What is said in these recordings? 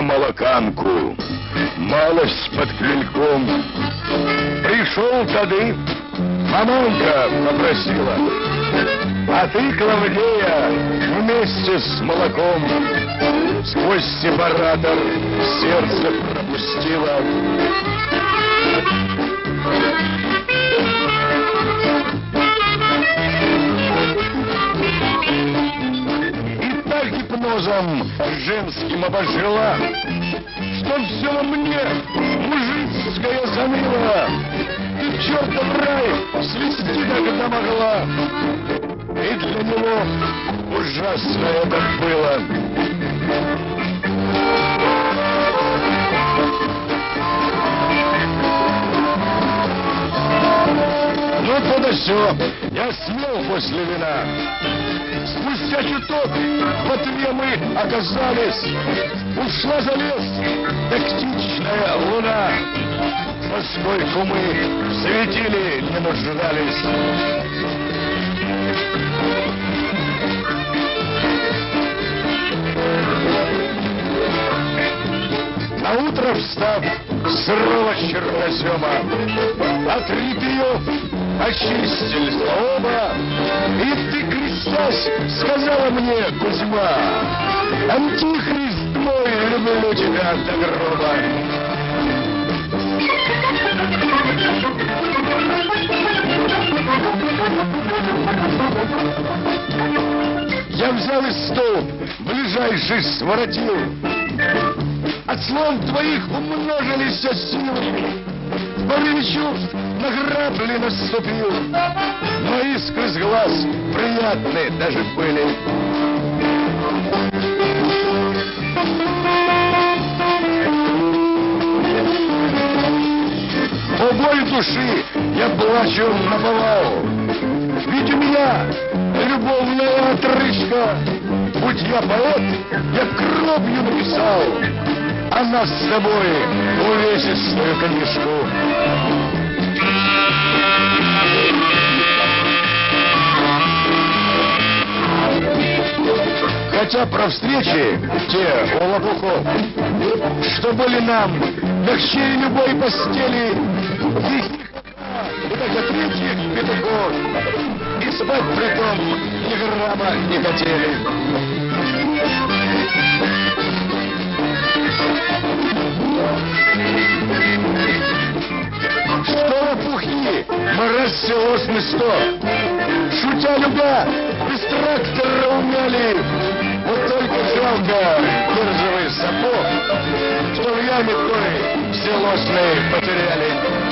молоканку, малость под крыльком. Пришел тады, маманка попросила, а ты, Клавдея, вместе с молоком сквозь сепаратор сердце пропустила. И так гипнозом женским обожила, что все во мне мужицкое заныло. И чертов рай свести когда могла. И для него ужасно это было. Ну, то да сё, я смел после вина. Спустя чуток в Тве мы оказались. Ушла за лес тактичная луна, поскольку мы в светиле не нуждались. Наутро встав с сырого чернозема, отрит ее, очистили оба, и ты, крестясь, сказала мне, Кузьма: антихрист мой, люблю тебя до гроба. Я взял из столб, ближайший своротил. От слов твоих умножились силы. В порыве чувств на грабли наступил, но искры с глаз приятные даже были. О, боль души я плачу наповал, ведь у меня любовная отрыжка. Будь я поэт, я кровью написал о нас с тобой увесистую книжку. Хотя про встречи те у лопухов, что были нам легче любой постели, их и даже третьих петухов, и спать притом ни грамма не хотели. Что лопухи, мороз село с местов, шутя любя, без трактора умели. Вот только жалко биржевый сапог, что в яме той селосной потеряли.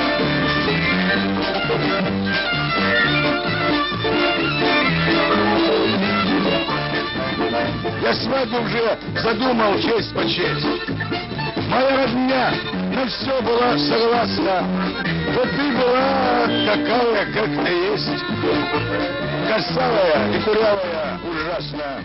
Я свадьбу уже задумал честь по честь. Моя родня на все была согласна. Вот ты была такая, как ты есть. Косалая и курявая ужасно.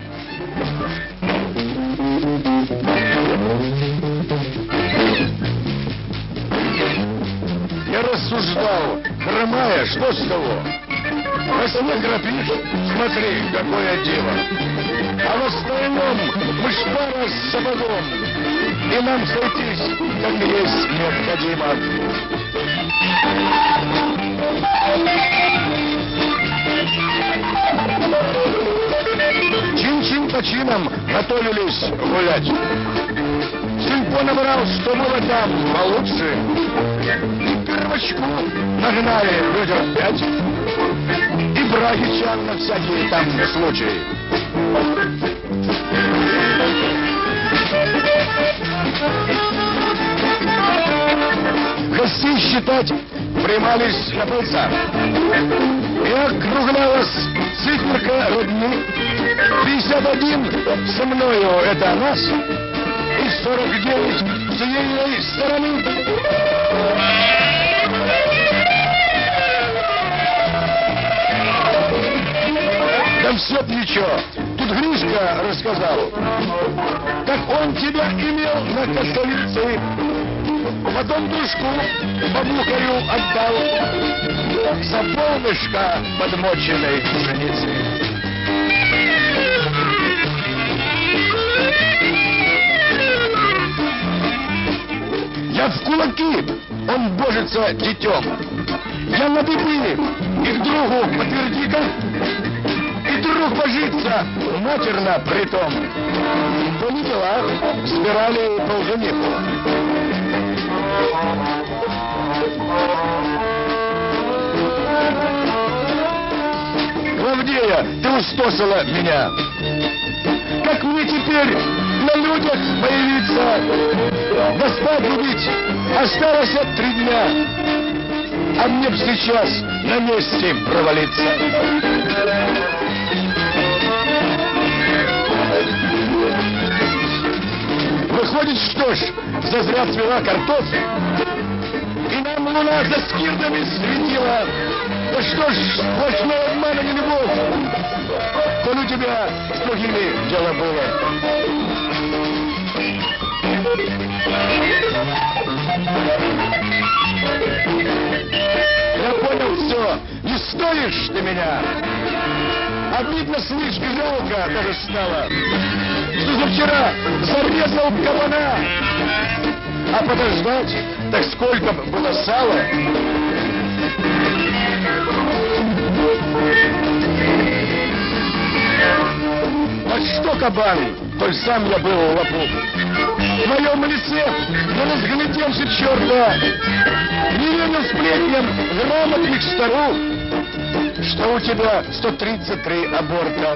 Я рассуждал, хромая, что с того? Раз не грабишь, смотри, какое дело. А в остальном мы шпара с сапогом, и нам сойтись, как есть, необходимо. Чин-чин по чинам готовились гулять. Сельпо набрал, что было там получше. И первочку нагнали ведер 5. И брагичан на всякие там случаи. Гостей считать примались на пыльца. И округлялась циферка родни. 51 со мною это нас, и 49 с ей стороны. Да все ничего. Тут Гришка рассказал, как он тебя имел на косовице. Потом дружку бабухаю отдал за полмешка подмоченной пшеницы. кажется детем. Я на дыбы, и к другу подтверди-ка, и друг божится, матерно притом. То не дела, собирали полжениху. Клавдея, ты устосила меня. Как мне теперь на людях появиться? Да спать любить осталось 3 дня. А мне б сейчас на месте провалиться. Выходит, что ж, зазря цвела картофель, и нам луна за скирдами светила. Да что ж, сплошной обман, а не любовь. Коль у тебя с другими дело было. Я понял все, не стоишь ты меня. Обидно слишком жалко даже стало, что за вчера зарезал кабана. А подождать, так сколько было сала. Вот что кабан, коль сам я был лопух. В моем лице не разглядевши черта, не верил сплетням грамотных старух, что у тебя 133 аборта.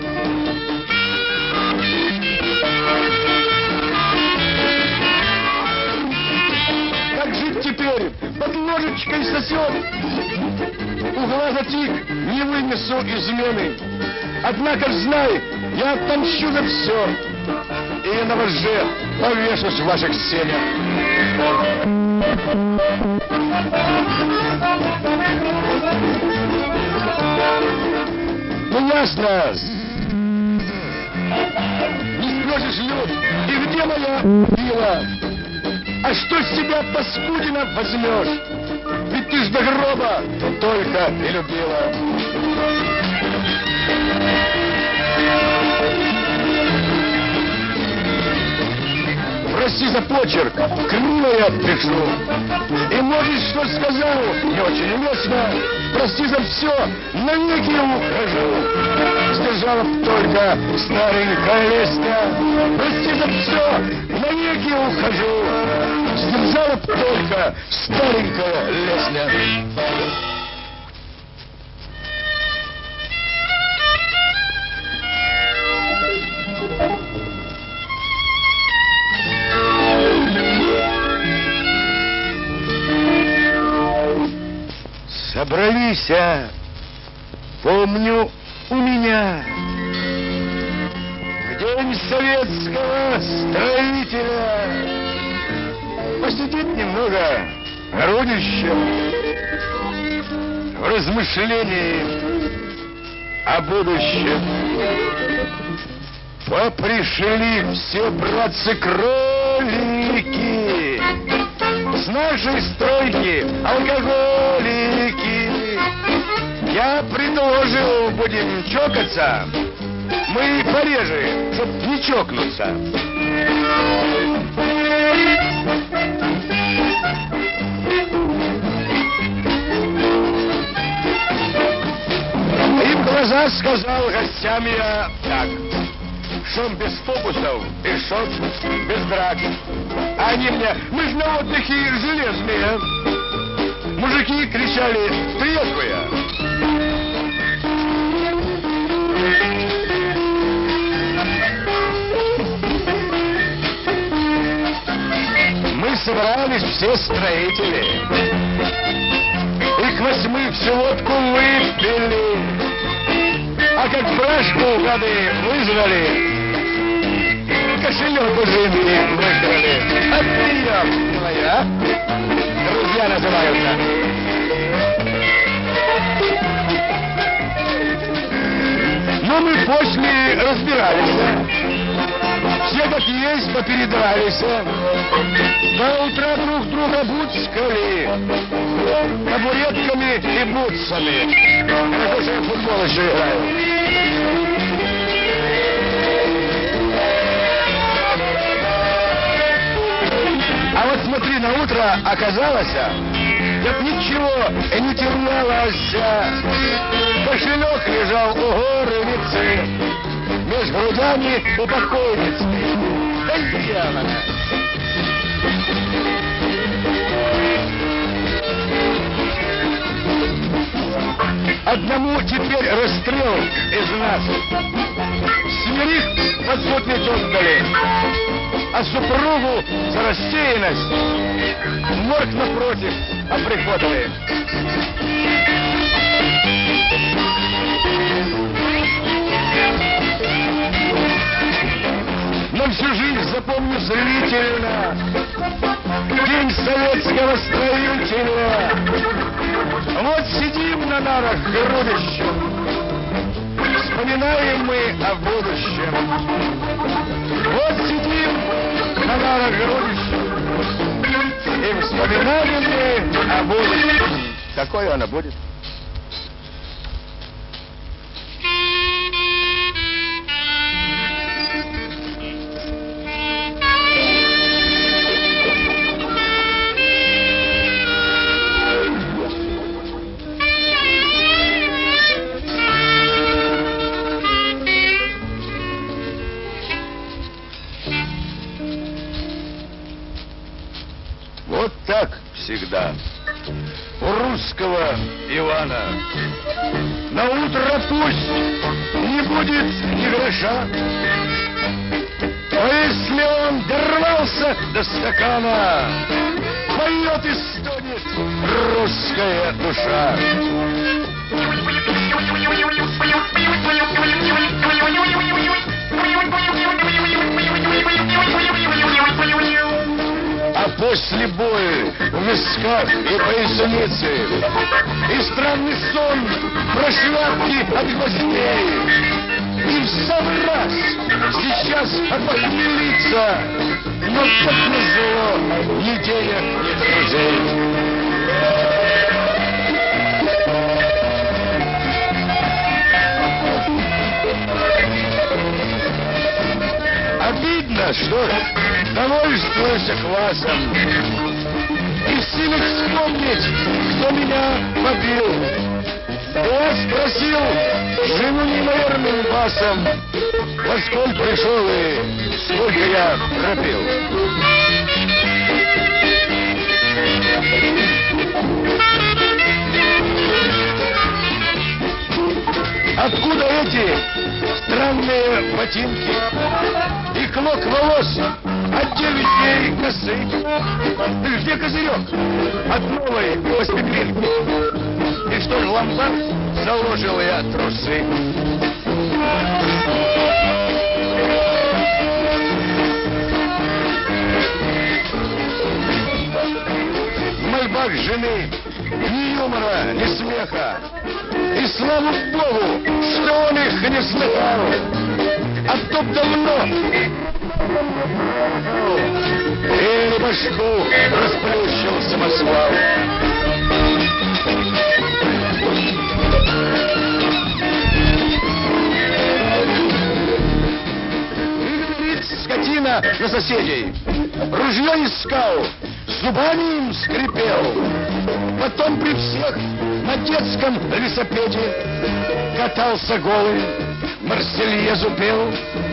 Как жить теперь? Под ложечкой сосет. У глаза тик, не вынесу измены. Однако знай, я отомщу за все. И на воже повешусь в ваших сенях. Ну ясно. Не спросишь, Люд, и где моя пила? А что с себя, паскудина, возьмешь? Ведь ты ж до гроба только и любила. Прости за почерк, криво я пишу. И может, что сказал, не очень уместно. Прости за все, навеки ухожу. Сдержала б только старенькая лестня. Прости за все, навеки ухожу. Сдержала б только старенькая лестня. Собрались, помню, у меня в день советского строителя посидеть немного народищем в размышлении о будущем. Попришли все братцы-кролики с нашей стройки, алкоголики. Я предложил, будем чокаться, мы пореже, чтоб не чокнуться. И в глаза сказал гостям я так: шум без фокусов и шок без драк. А они мне: мы ж на отдыхе железные. Мужики кричали: трезвые. Мы собрались все строители и к 8 всю водку выпили. А как брашку воды вызвали, кошелек уже не выкрали. Отпьем, милая, друзья называются. Но мы после разбирались. Все как есть попередрались. До утра друг друга буцкали табуретками и бутсами. Хорошо, что я в футбол еще играю. А вот смотри, на утро оказалось, так ничего и не терялась. Кошелек лежал у горницы, меж грудями у покойницы. Да яна! Одному теперь расстрел из нас. Семерых под суд ведь отдали, а супругу за рассеянность в морг напротив оприходовали. Но всю жизнь запомню зрительно день советского строителя. Вот сидим на нарах грудищем, вспоминаем мы о будущем. Вот сидим на нарах грудищем и вспоминаем мы о будущем. Какое оно будет? Вот так всегда у русского Ивана. На утро пусть не будет ни гроша, но если он дорвался до стакана, поет и стонет русская душа. А после боя в висках и пояснице, и странный сон про шляпки от гвоздей, и в самый раз сейчас опохмелиться, но как назло, ни денег, ни друзей. Обидно, что довольствуешься квасом и в силах вспомнить, кто меня побил. Я спросил жену неимоверным басом, во сколько пришел и сколько я пропил. Откуда эти странные ботинки и клок волос от девичьей косы? Где козырек от новой постеклинки? И что ж в ломбард заложил я трусы? В мольбах жены ни юмора, ни смеха. И слава Богу, что он их не слыхал, а то давно и башку расплющил самосвал. И говорит скотина на соседей, ружье искал, зубами им скрипел, потом при всех на детском велосипеде катался голый, Марсельезу пел.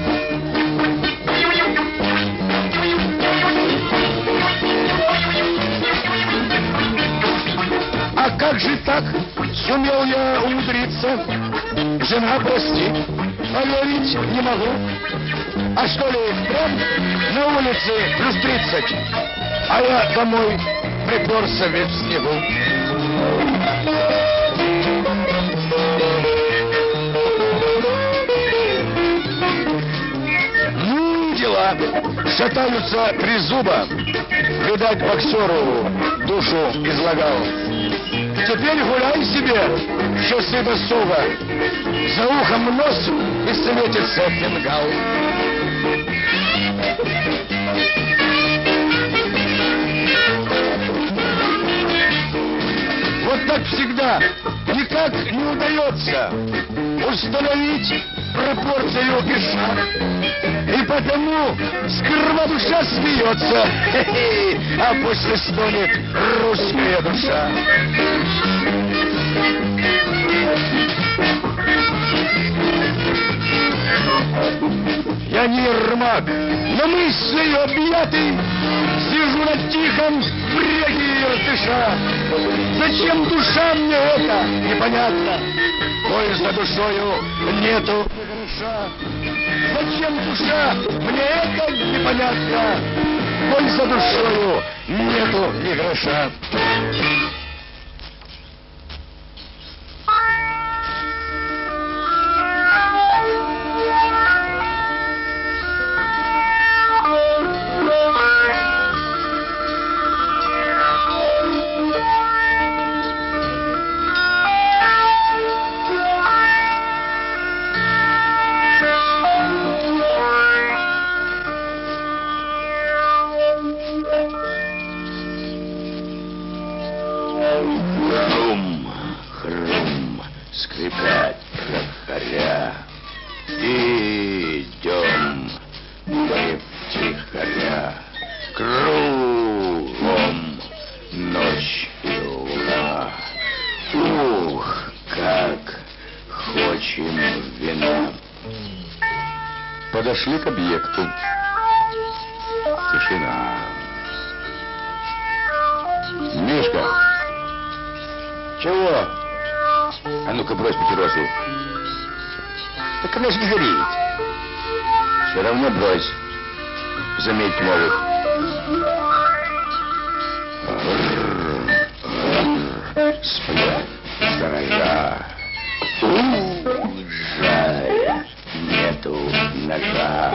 А как же так сумел я умудриться? Жена, прости, поверить не могу. А что ли, впрямь на улице плюс 30, а я домой приперся весь в снегу. Ну, дела. Шатаются три зуба. Видать, боксеру душу излагал. Теперь гуляй себе, часы досуга. За ухом нос и светится фингал. Вот так всегда никак не удается установить пропорцию и шаг, и потому сперва душа смеется, а после стонет русская душа. Я не Ермак, но мыслью объятый сижу на тихом бреге Иртыша. Зачем душа мне это, непонятно. Коль за душою нету гроша. Зачем душа мне это, непонятно. Коль за душою нету ни гроша. Скрипят трактаря. Идем мы втихаря. Кругом ночь и луна. Ух, как хочем вина. Подошли к объекту. Тишина. Мишка! Чего? А ну-ка брось папиросу. Так она же не горит. Все равно брось. Заметить могут. Сплят сторожа. Жаль, нету ножа.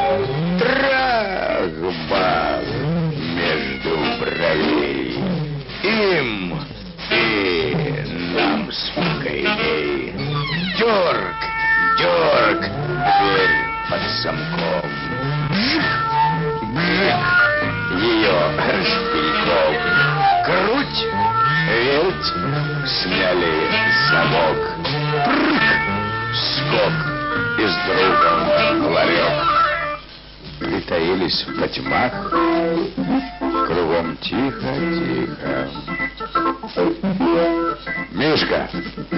Трах-бах между бровей. Им и нам спокойней. Дерг, дерг, дверь под замком. Бжик, бжик, ее шпильком. Круть, верть, сняли замок. Прыг, скок, и с другом ларек. Притаились в потьмах, кругом тихо-тихо. Мишка!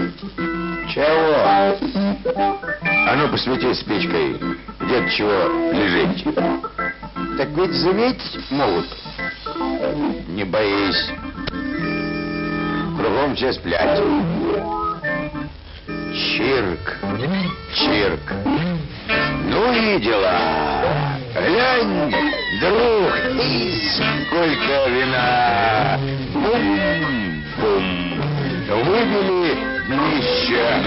Чего? А ну посвети спичкой, где-то чего лежит. Так ведь заметить могут. Не боись. Кругом все сплять. Чирк, чирк. Ну и дела. Глянь, друг, и сколько вина. Бум-бум. Выбили днище.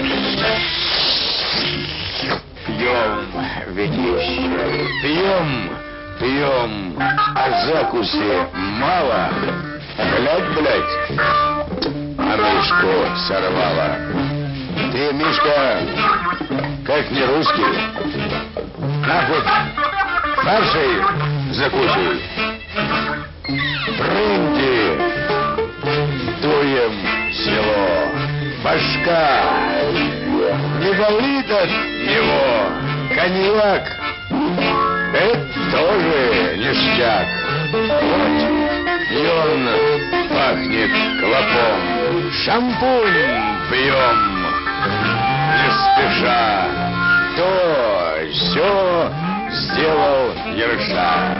Пьем, ведище. Пьем, пьем. А закуси мало. Глядь, блядь. А Мишку сорвала. Ты, Мишка, как не русский. На вот, фаршей закусывай. Прыньте, дуем село. Башка не болит от него. Коньяк, это тоже ништяк. Вот, и он пахнет клопом. Шампунь пьем. Не спеша, то все сделал Ерша.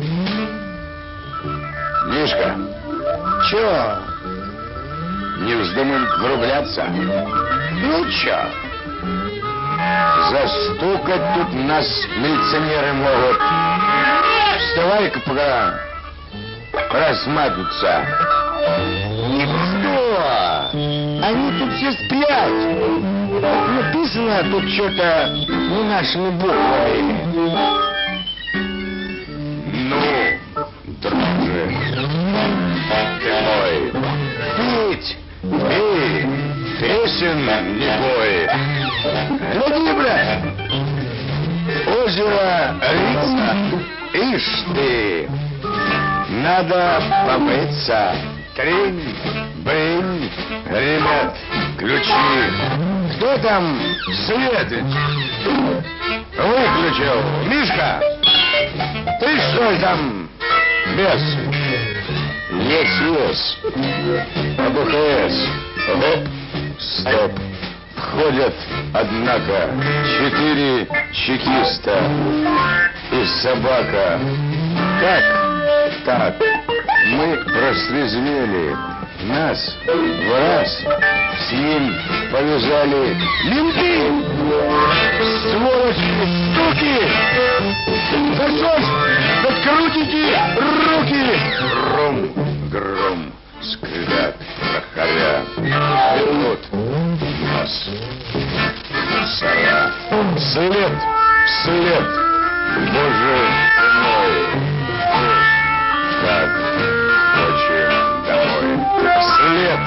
Мишка, Чё? не вздумай врубляться? Ну чё? Застукать тут нас милиционеры могут. Вставай-ка, пока рассматриваться. Что? Они тут все спят. Написано тут что-то не нашими буквами. Ну, друже, ты мой, пить, пей, песен не бой. Гляди, брат, Озеро Рица, ишь ты, надо помыться. Тринь, брынь, ребят, ключи. Кто там свет выключил? Мишка! Ты что там, бес? Есть. АБХС. Гоп, стоп. Входят, однако, 4 чекиста и собака. Как так? Мы прострезвели. Нас в раз с ним повязали менты. Сволочи, суки! За что ж? Да крутите руки! Гром, скрипят, прохоря. Вернут нас. Сара. Вслед. Боже мой. Как хочем домой. Вслед.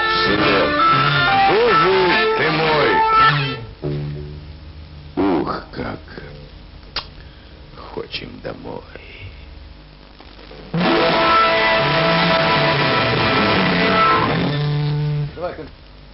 Боже ты мой. Ух, как хочем домой. Давай-ка.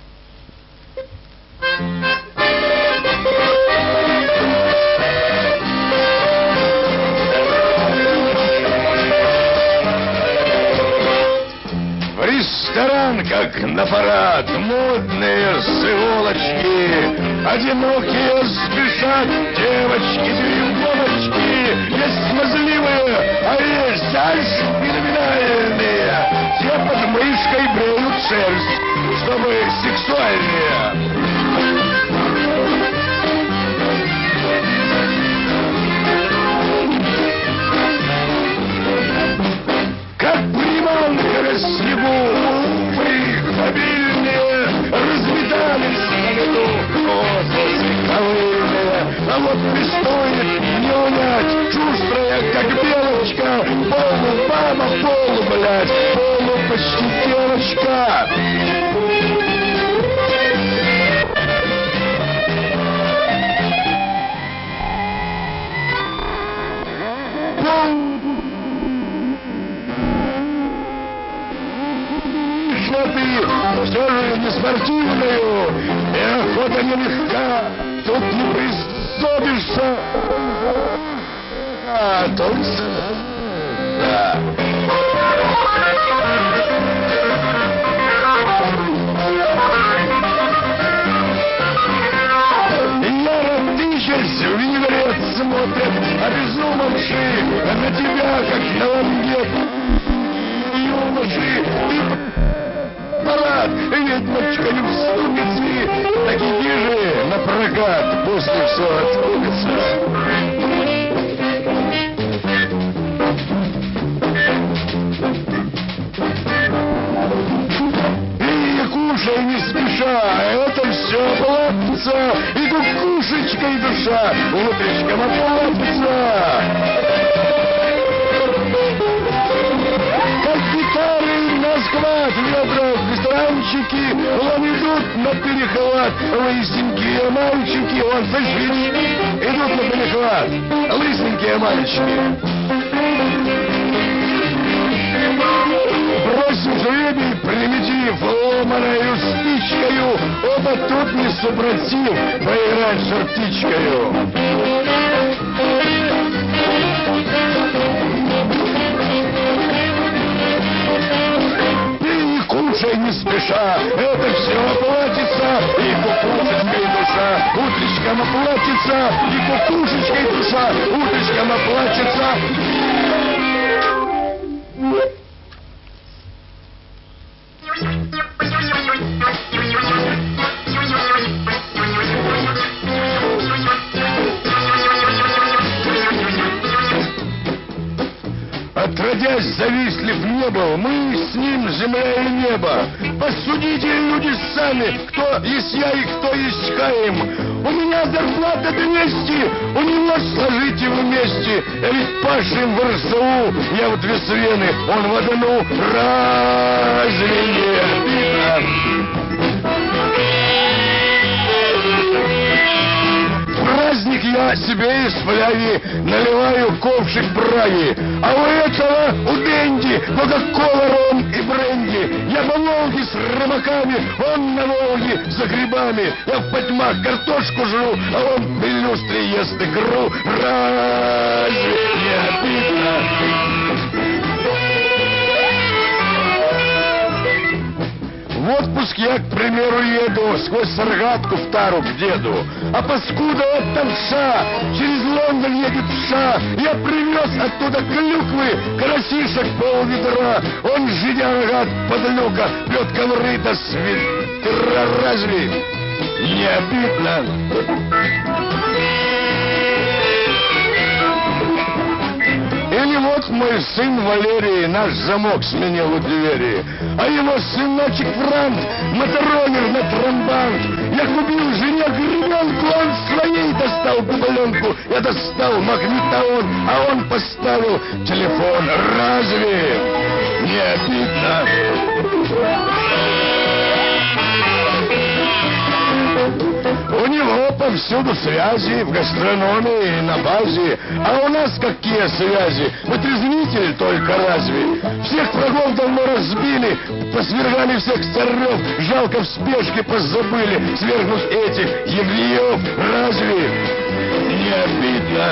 В ресторан, как на парад, модные сволочки, одинокие спешат, девочки, есть смазливые, а есть феноменальные. Все под мышкой бреют шерсть, чтобы сексуальнее. Как приманка на снегу, мы обильнее разметались на лету, космосы ковыльные, а вот пристойных не унять, шустрая, как белочка, полу-мама, полу-блядь, полу-почти девочка. Все же не спортивную, и охота нелегка, тут не приспособишься. Только да. Яротыщась в винегрет смотрят, обезумевшие на тебя, как на лангет. Юноши, парад, ведьмочка не вступится, такие же на прокат после все откупится. И кушай не спеша, это все платится, и кукушечкой душа утречком оплатится. Как гитары на склад, ведра в ресторанчики, вон идут на перехват, лысенькие мальчики, вон, слышишь, идут на перехват, лысенькие мальчики. Бросим жребий, примитив, ломаною спичкою, оба тут не супротив, поиграть шартичкою. Кушай не спеша, это все оплатится, и кукушечкой душа утречком оплатится, и кукушечкой душа утречком оплатится. Отродясь, завистлив не был, мы с ним земля и небо. Посудите, люди, сами, кто есть я и кто есть Хаим. У меня зарплата 200, у него сложите вместе. Ведь пашем в РСУ, я в 2 смены, он в одну. Разве не обидно? Праздник Топик я себе из фляги наливаю ковшик браги, а у этого, у Дэнди, кока-кола, ром и бренди. Я по Волге с рыбаками, он на Волге за грибами. Я в потьмах картошку жру, а он в люстре ест икру. Разве не обидно? В отпуск я, к примеру, еду сквозь Саргатку в Тару к деду, а паскуда от Тамша через Лондон едет ша. Я привез оттуда клюквы, карасишек пол-ведра. Он, жидя рогат под люка, пьет ковры до свитера. Разве не обидно? Или вот мой сын Валерий наш замок сменил у двери, а его сыночек Франк мотороллер на трамбант. Я купил жене гребенку, он своей достал дубленку. Я достал магнитофон, а он поставил телефон. Разве не обидно? У него повсюду связи, в гастрономии и на базе. А у нас какие связи? Вытрезвитель только разве? Всех врагов давно разбили, посвергали всех царев. Жалко, в спешке позабыли свергнуть этих евреев. Разве не обидно?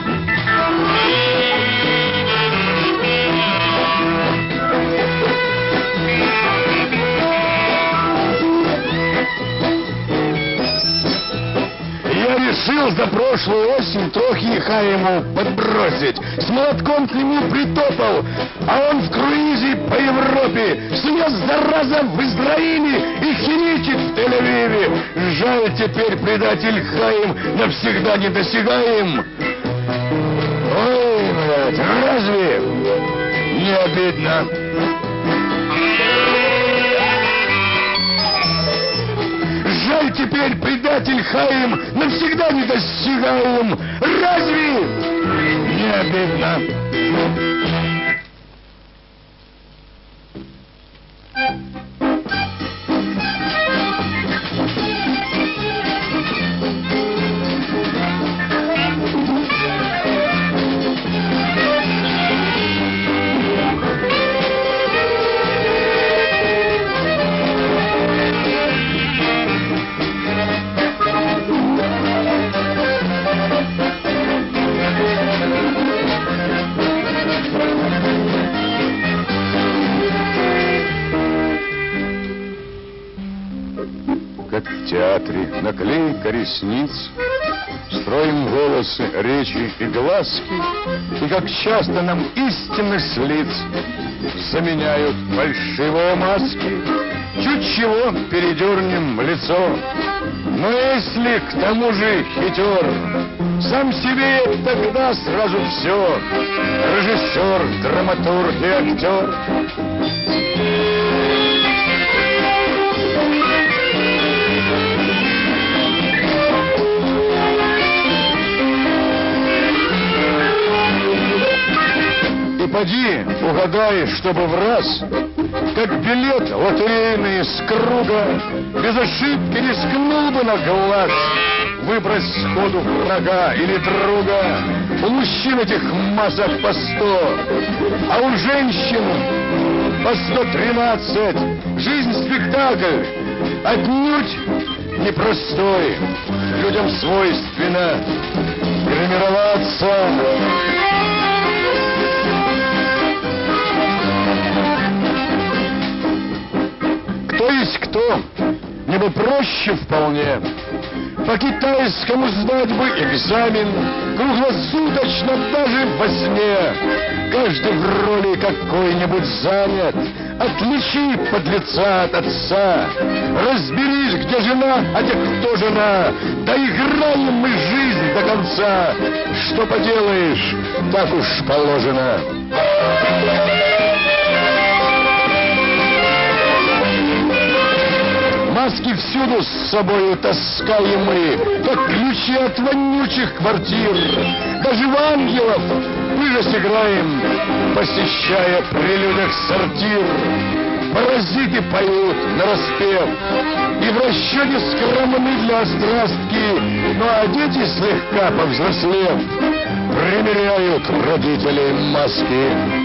Я решил за прошлую осень трохи яха ему подбросить. С молотком к нему притопал, а он в круизе по Европе. Снес, зараза, в Израиле и химичит в Тель-Авиве. Жаль, теперь предатель Хаим навсегда недосягаем. Ой, блядь, разве не обидно? Жаль, теперь предатель Хаим навсегда недосягаем. Разве не обидно? Как в театре, наклейка ресниц, строим волосы, речи и глазки, и как часто нам истинность лиц заменяют фальшивые маски. Чуть чего передернем лицо, но если к тому же хитер, сам себе тогда сразу все, режиссер, драматург и актер. И поди, угадай, чтобы в раз, как билет лотерейный с круга, без ошибки рискнул бы на глаз выбрать сходу врага или друга. У мужчин этих масок по 100, а у женщин по 113. Жизнь спектакль отнюдь непростой. Людям свойственно гримироваться. Кто есть кто, мне бы проще вполне. По-китайскому сдать бы экзамен, круглосуточно даже во сне. Каждый в роли какой-нибудь занят. Отличи подлеца от отца. Разберись, где жена, а те, кто жена. Доиграем мы жизнь до конца. Что поделаешь, так уж положено. Маски всюду с собою таскаем мы, как ключи от вонючих квартир. Даже в ангелов мы же сыграем, посещая при людях сортир. Паразиты поют нараспев, и в расчете скромны для страстки, ну а дети, слегка повзрослев, примеряют родителей маски.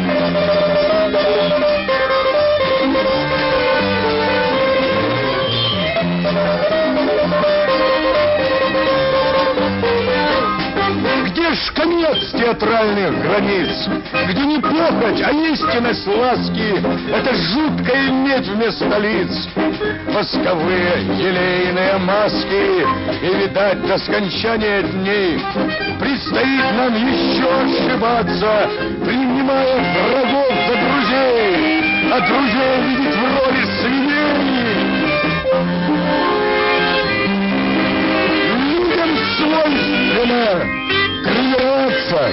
Где ж конец театральных границ? Где не похоть, а истинность ласки? Это жуткая медь вместо лиц. Восковые елейные маски. И, видать, до скончания дней предстоит нам еще ошибаться, принимая врагов за друзей, а друзей видеть в роли свиней. Людям свойственно гримироваться.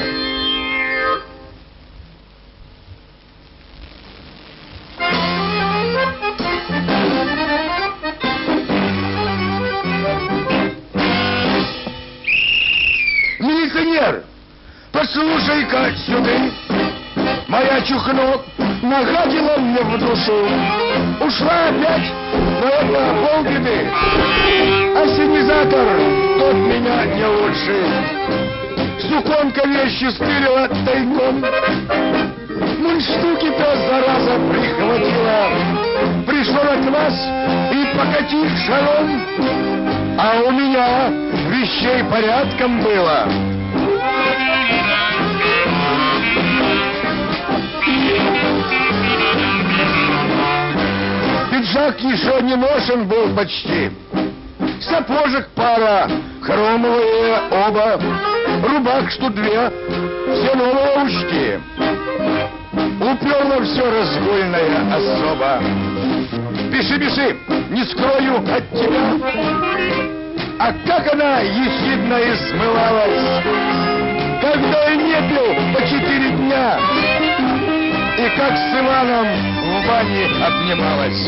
Милиционер, послушай-ка сюда. Моя чухно нагадила мне в душу. Ушла опять, но это полбеды. Ассенизатор, тот меня не лучше. Суконка вещи стырила тайком. Мундштуки-то, зараза, прихватила. Пришла на класс и покатив шаром. А у меня вещей порядком было. Пиджак еще не ношен был почти. Сапожек пара, хромовые оба, рубак штук две, все новые учти. Уперла все разгульная особа. Пиши, пиши, не скрою от тебя. А как она ехидно измывалась, когда я не пил по 4 дня, и как с Иваном в бане обнималась.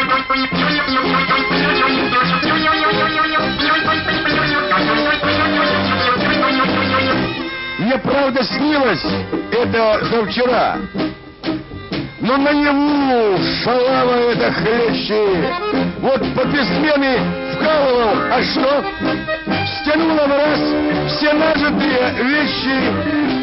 Мне правда снилось это завчера, но наяву шалава это хлещи. Вот после смены вкалывал, а что? Стянула в раз все нажитые вещи.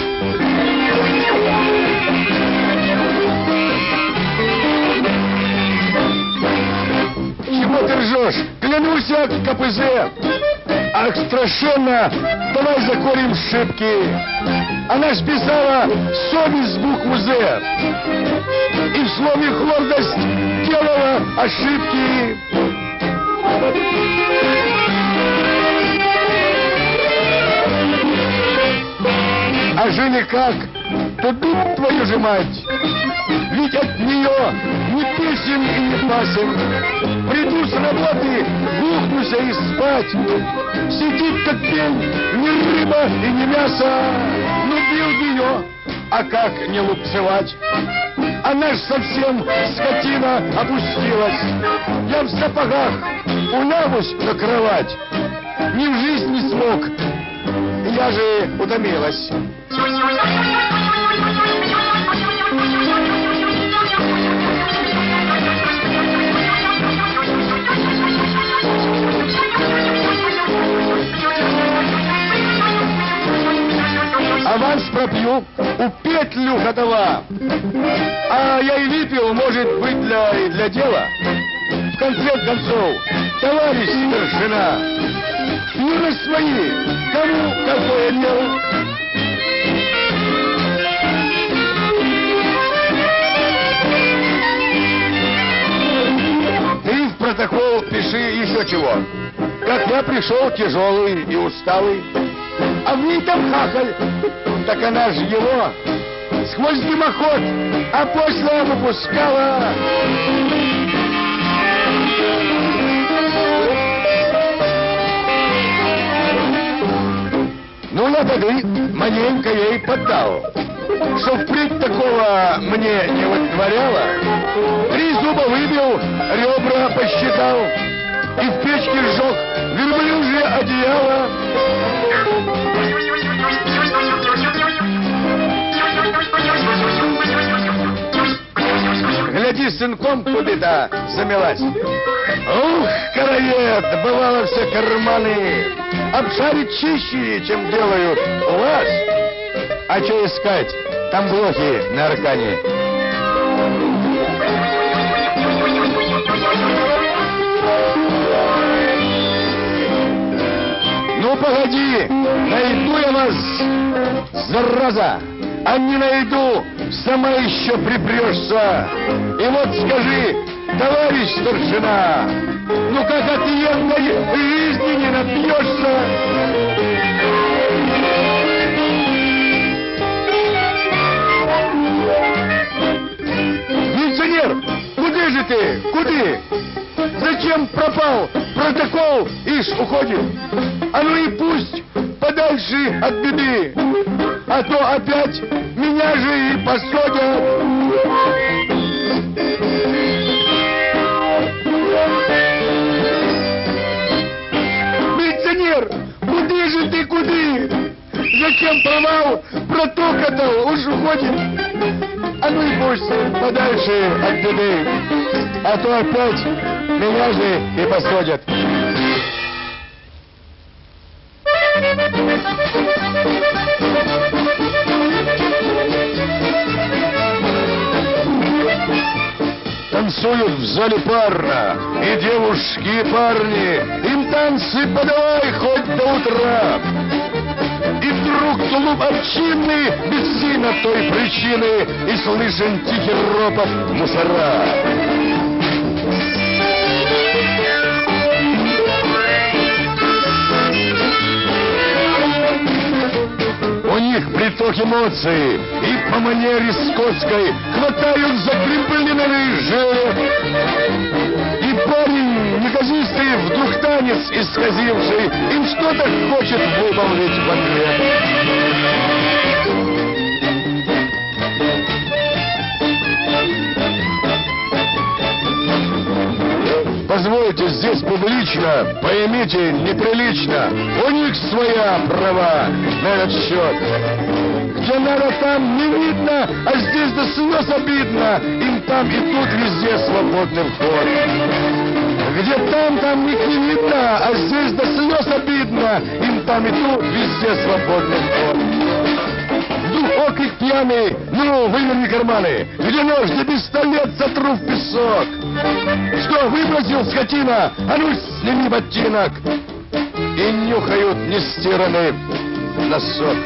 Чего ты ржешь? Клянусь, КПЗ. Ах, страшенно, давай закурим шибки. Она ж писала совесть букву «З». И в слове «гордость» делала ошибки. А жили как? Тут твою же мать. Ведь от нее ни песен и ни пасен. Приду с работы, бухнуся и спать. Сидит как пень, ни рыба и ни мясо. Ну, бил ее, а как не лупцевать? Она ж совсем, скотина, опустилась. Я в сапогах улягусь на кровать. Ни в жизнь не смог. Я же утомилась. Аванс пропью, у петлю готова. А я и выпил, может быть, для дела. В конце концов, товарищ старшина, пьют свои, кому какое дело? Ты в протокол пиши еще чего. Как я пришел тяжелый и усталый, а в ней там хахаль, так она ж его сквозь дымоход, а после выпускала. Ну, я тогда маленько ей поддал, что впредь такого мне не вытворяло. 3 зуба выбил, ребра посчитал, и в печке сжег верблюжье одеяло. Гляди сынком куда-то замелась. Ух, караед, бывало все карманы. Обшарить чище, чем делают у вас. А что искать? Там блохи на аркане. Ну, погоди, найду я вас, зараза, а не найду, сама еще припрешься. И вот скажи, товарищ старшина, ну как от едной жизни не напьешься? Милиционер, куда же ты? Куда? Зачем пропал? Протокол, ишь, уходит. А ну и пусть подальше от беды, а то опять меня же и посадят. Милиционер, куда же ты, куда? Зачем провал? Протокол уж уходит. А ну и пусть подальше от беды, а то опять меня же и посадят. Танцуют в зале парно, и девушки, и парни, им танцы подавай хоть до утра. И вдруг клуб общины без сина той причины, и слышен тихий ропот мусора. У них приток эмоций, и по манере скотской хватают за крепленный жилет. И парень, неказистый, вдруг танец исказивший, им что-то хочет выполнить в ответ. Позвольте здесь публично, поймите, неприлично, у них своя права на этот счет. Где надо, там не видно, а здесь до слез обидно, им там и тут везде свободный вход. Где там их не видно, а здесь до слез обидно, им там и тут везде свободный вход. Вдруг окрик пьяный, ну, выверни карманы, где нож, где пистолет, сотру в песок. Что, выбросил, скотина? А ну, сними ботинок. И нюхают нестиранный носок.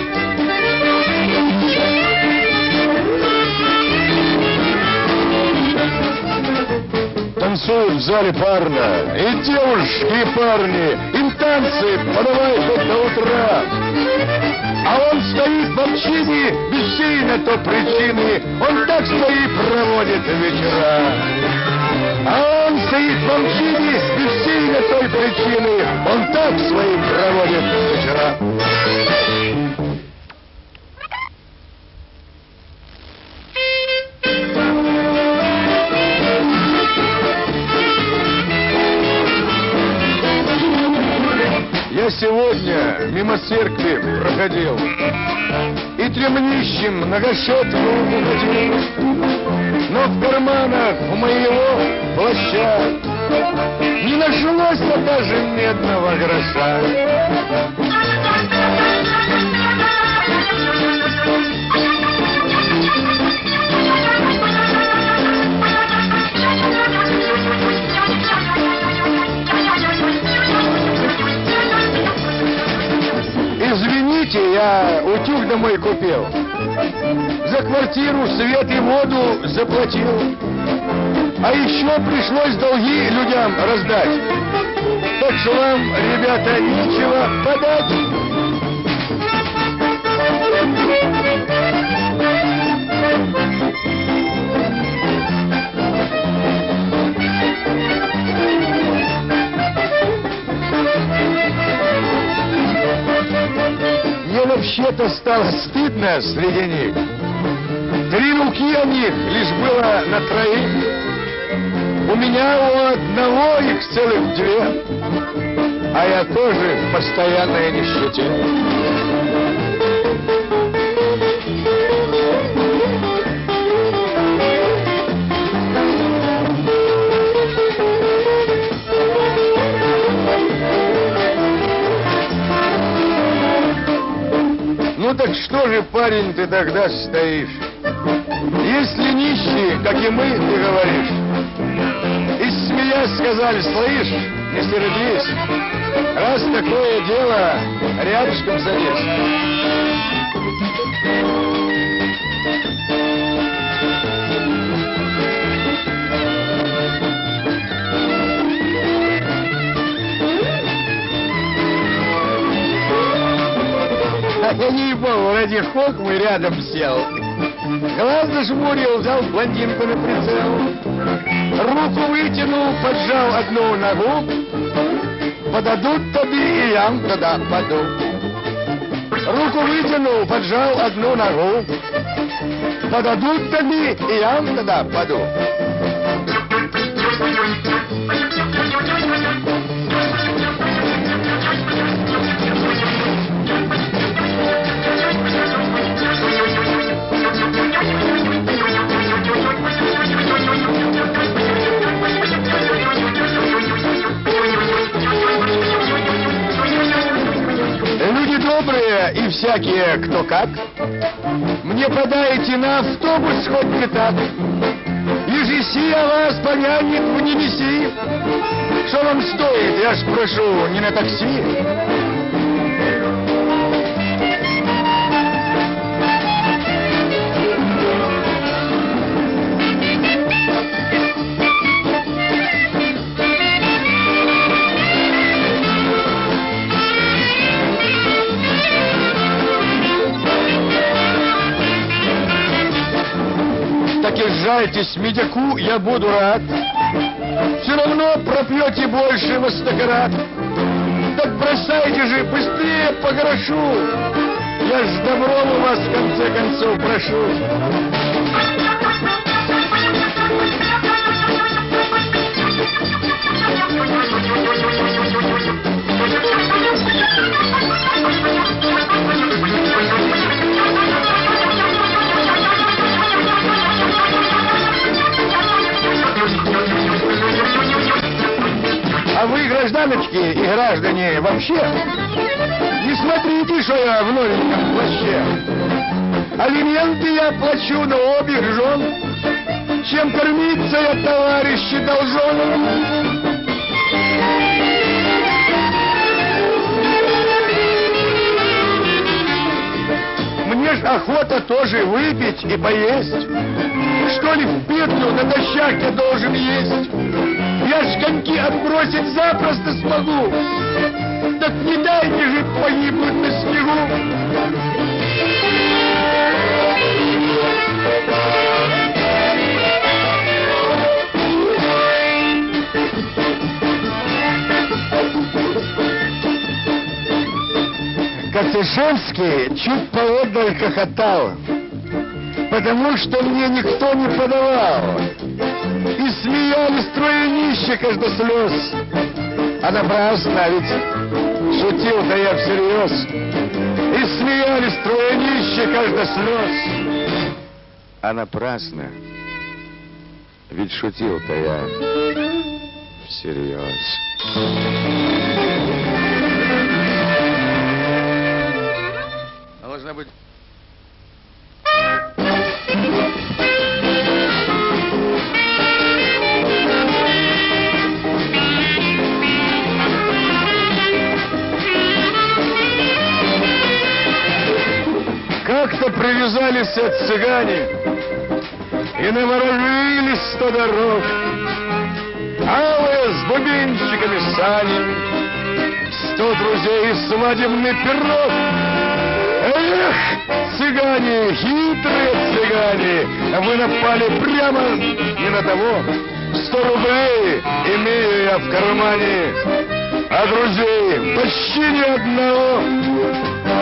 Танцуют в зале парно, и девушки, и парни, им танцы подавай хоть до утра. А он стоит в общине без сей на то причины, он так свои проводит вечера. А он стоит в общине без сей на той причины, он так свои проводит вечера. Я сегодня мимо церкви проходил и трем нищим многощетным угодил, но в карманах у моего плаща не нашлось даже медного гроша. Извините, я утюг домой купил. За квартиру, свет и воду заплатил. А еще пришлось долги людям раздать. Так что вам, ребята, нечего подать. Мне вообще-то стало стыдно среди них. 3 руки о них лишь было на троих. У меня у одного их целых 2. А я тоже в постоянной нищете. Ну так что же, парень, ты тогда стоишь? Если нищие, как и мы, ты говоришь. И смеясь сказали, слышь, не сердись, раз такое дело, рядышком садись. А я не ебал, ради хохмы рядом сел. Глаз зажмурил, взял блондинку на прицел. Руку вытянул, поджал одну ногу. Подадут тебе, и я туда паду. Руку вытянул, поджал одну ногу. Подадут тебе, и я туда паду. Люди добрые и всякие, кто как, мне подайте на автобус хоть не так. Ежеси я вас, помянет, в не неси. Что вам стоит, я ж прошу, не на такси? Так езжайтесь, медяку, я буду рад. Все равно пропьете больше во 100 крат. Так бросайте же быстрее по грошу. Я ж добром у вас в конце концов прошу. А вы, гражданочки и граждане, вообще не смотрите, что я в новеньком плаще. Алименты я плачу на обеих жен. Чем кормиться я, товарищи, должен. Мне ж охота тоже выпить и поесть. Что ли в петлю натощак я должен есть? Я ж коньки отбросить запросто смогу. Так не дайте же погибнуть на снегу. Коцюшевский чуть поодаль хохотал, потому что мне никто не подавал. И смеялись трое нищих аж до слез. А напрасно, ведь шутил-то я всерьез. И смеялись трое нищих аж до слез. А напрасно, ведь шутил-то я всерьез. Должна быть... Как-то привязались цыгане и наворожились 100 дорог, алые с бубенчиками сани, 100 друзей и свадебный пирог. Эх, цыгане, хитрые цыгане, вы напали прямо не на того. 100 рублей имею я в кармане, а друзей почти ни одного.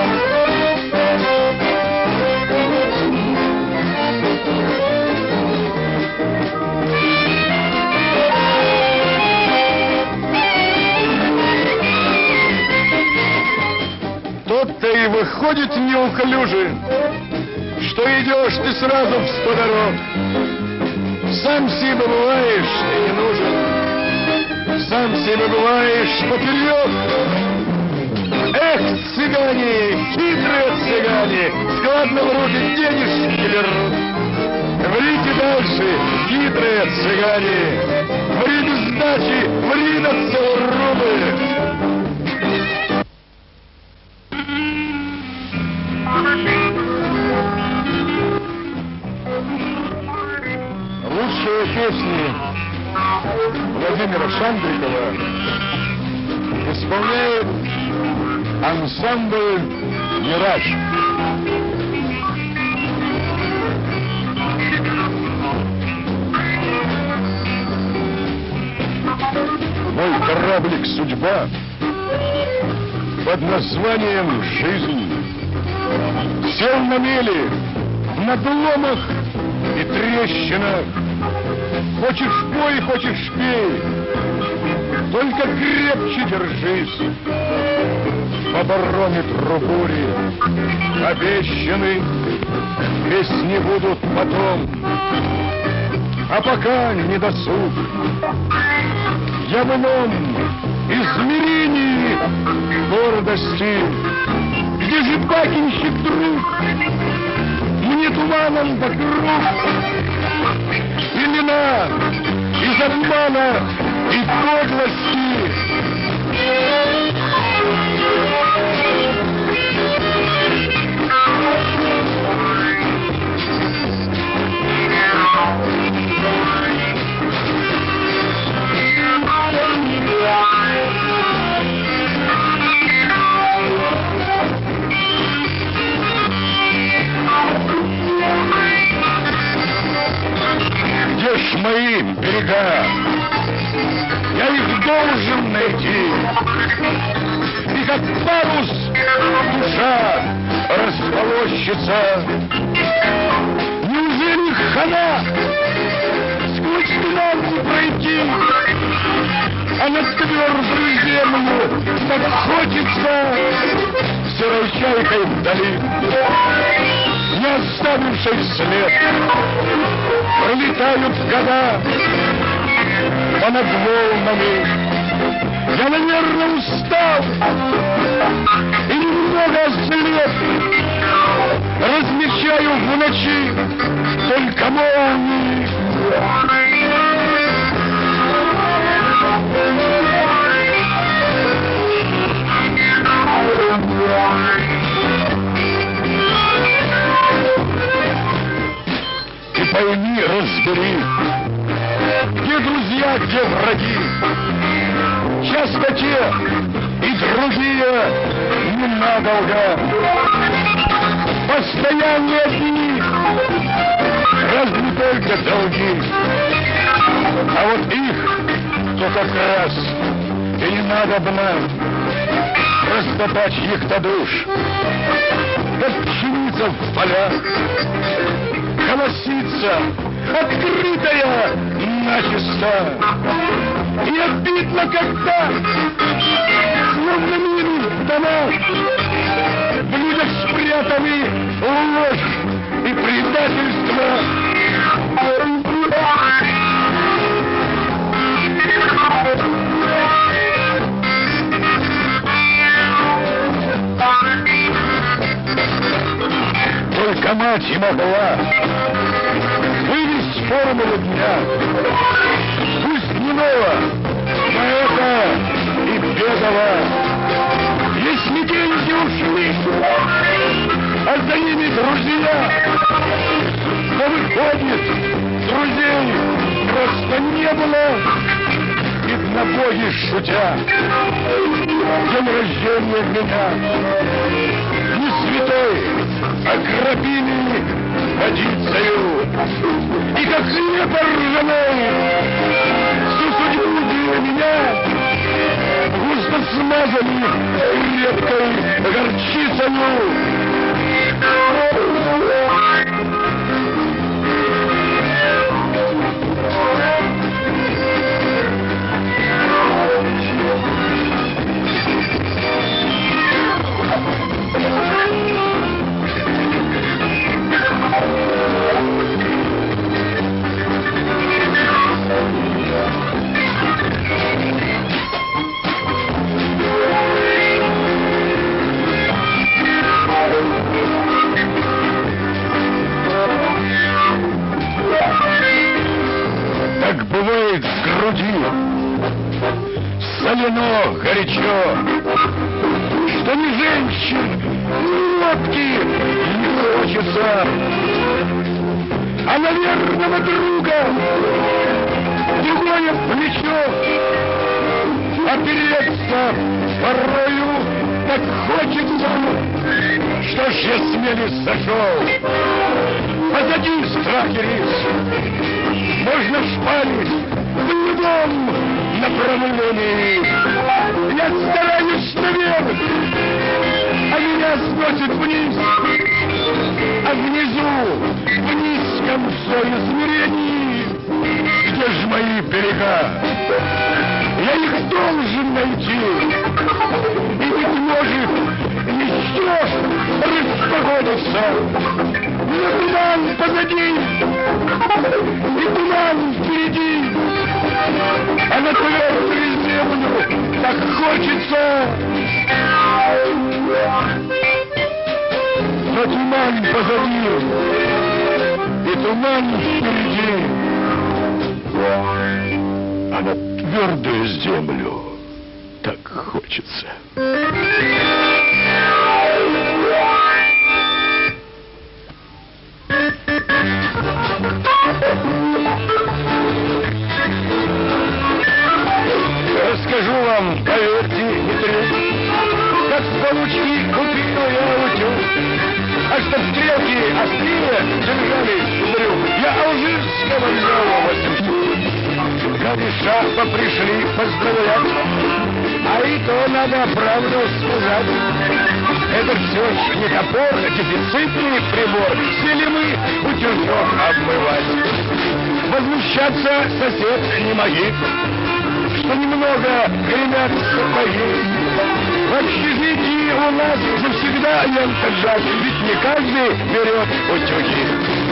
Тот-то и выходит неуклюже, что идешь ты сразу в 100 дорог. Сам себе бываешь и не нужен, сам себе бываешь поперек. Эх, цыгане, хитрые цыгане, складно в руки денежки берут. Врите дальше, хитрые цыгане, ври без сдачи, ври на целый рубль. Лучшие песни Владимира Шандрикова исполняет ансамбль «Мираж». Мой кораблик «Судьба» под названием «Жизнь» сел на мели, в надломах и трещинах. Хочешь пой, хочешь пей, только крепче держись. По барометру бури обещаны, песни будут потом. А пока не досуг, я в ином измерении гордости. Где же бакинщик друг? Мне туманом вокруг пелена из обмана и подлости. Где ж мои берега? Я их должен найти. И как парус душа располощется. Неужели хана сквозь финансы пройти, а на твердую землю так хочется серой чайкой вдали, не оставивший след? Пролетают года понад волнами. Я, наверное, устал и немного ослеп. Размечаю в ночи только молнии. Ты пойми, разбери, где друзья, где враги. Часто те и другие ненадолго. Постоянные дни, разве только долги. А вот их, то как раз и не надобно раздобать их-то душ. Как пшеница в полях, колосится, открытая начисто. И обидно, когда словно мины в домах, в людях спрятаны ложь и предательство. Только мать и могла вывести формулу дня. Пусть не ново, но это и бедово. Если деньги ушли, а за ними друзья, то выходит, друзей просто не было. Видно, боги шутя, день рождения меня не святой, а грабили водицею. И как хлеб ржаной всю судьбу для меня густо смазали редкой горчицею. оно горячо, что ни женщин, ни водки не хочется, а на верного друга другое плечо опереться порою так хочется. Что ж я смелись зашел, позади страх и риск, можно шпарить дом на промывании. Я стараюсь наверх, а меня сносит вниз, а внизу, в низком соизмерении, где ж мои берега? Я их должен найти, и, быть может, еще распогодится. Но туман позади, и туман впереди, а на твердую землю так хочется. Но туман позади, и туман впереди, а на твердую землю так хочется. Расскажу вам, поверьте, не трюк, как с получки купил я утюг. А чтоб стрелки острее держались в брюк, я алжирского взял 8 штук. Кореша попришли поздравлять, а и то надо правду сказать. Это все ж не топор, дефицитный прибор, сели мы утюжок обмывать. Возмущаться сосед не моги, что немного гремят сапоги. В общежитии у нас завсегда янтажат, ведь не каждый берет утюги.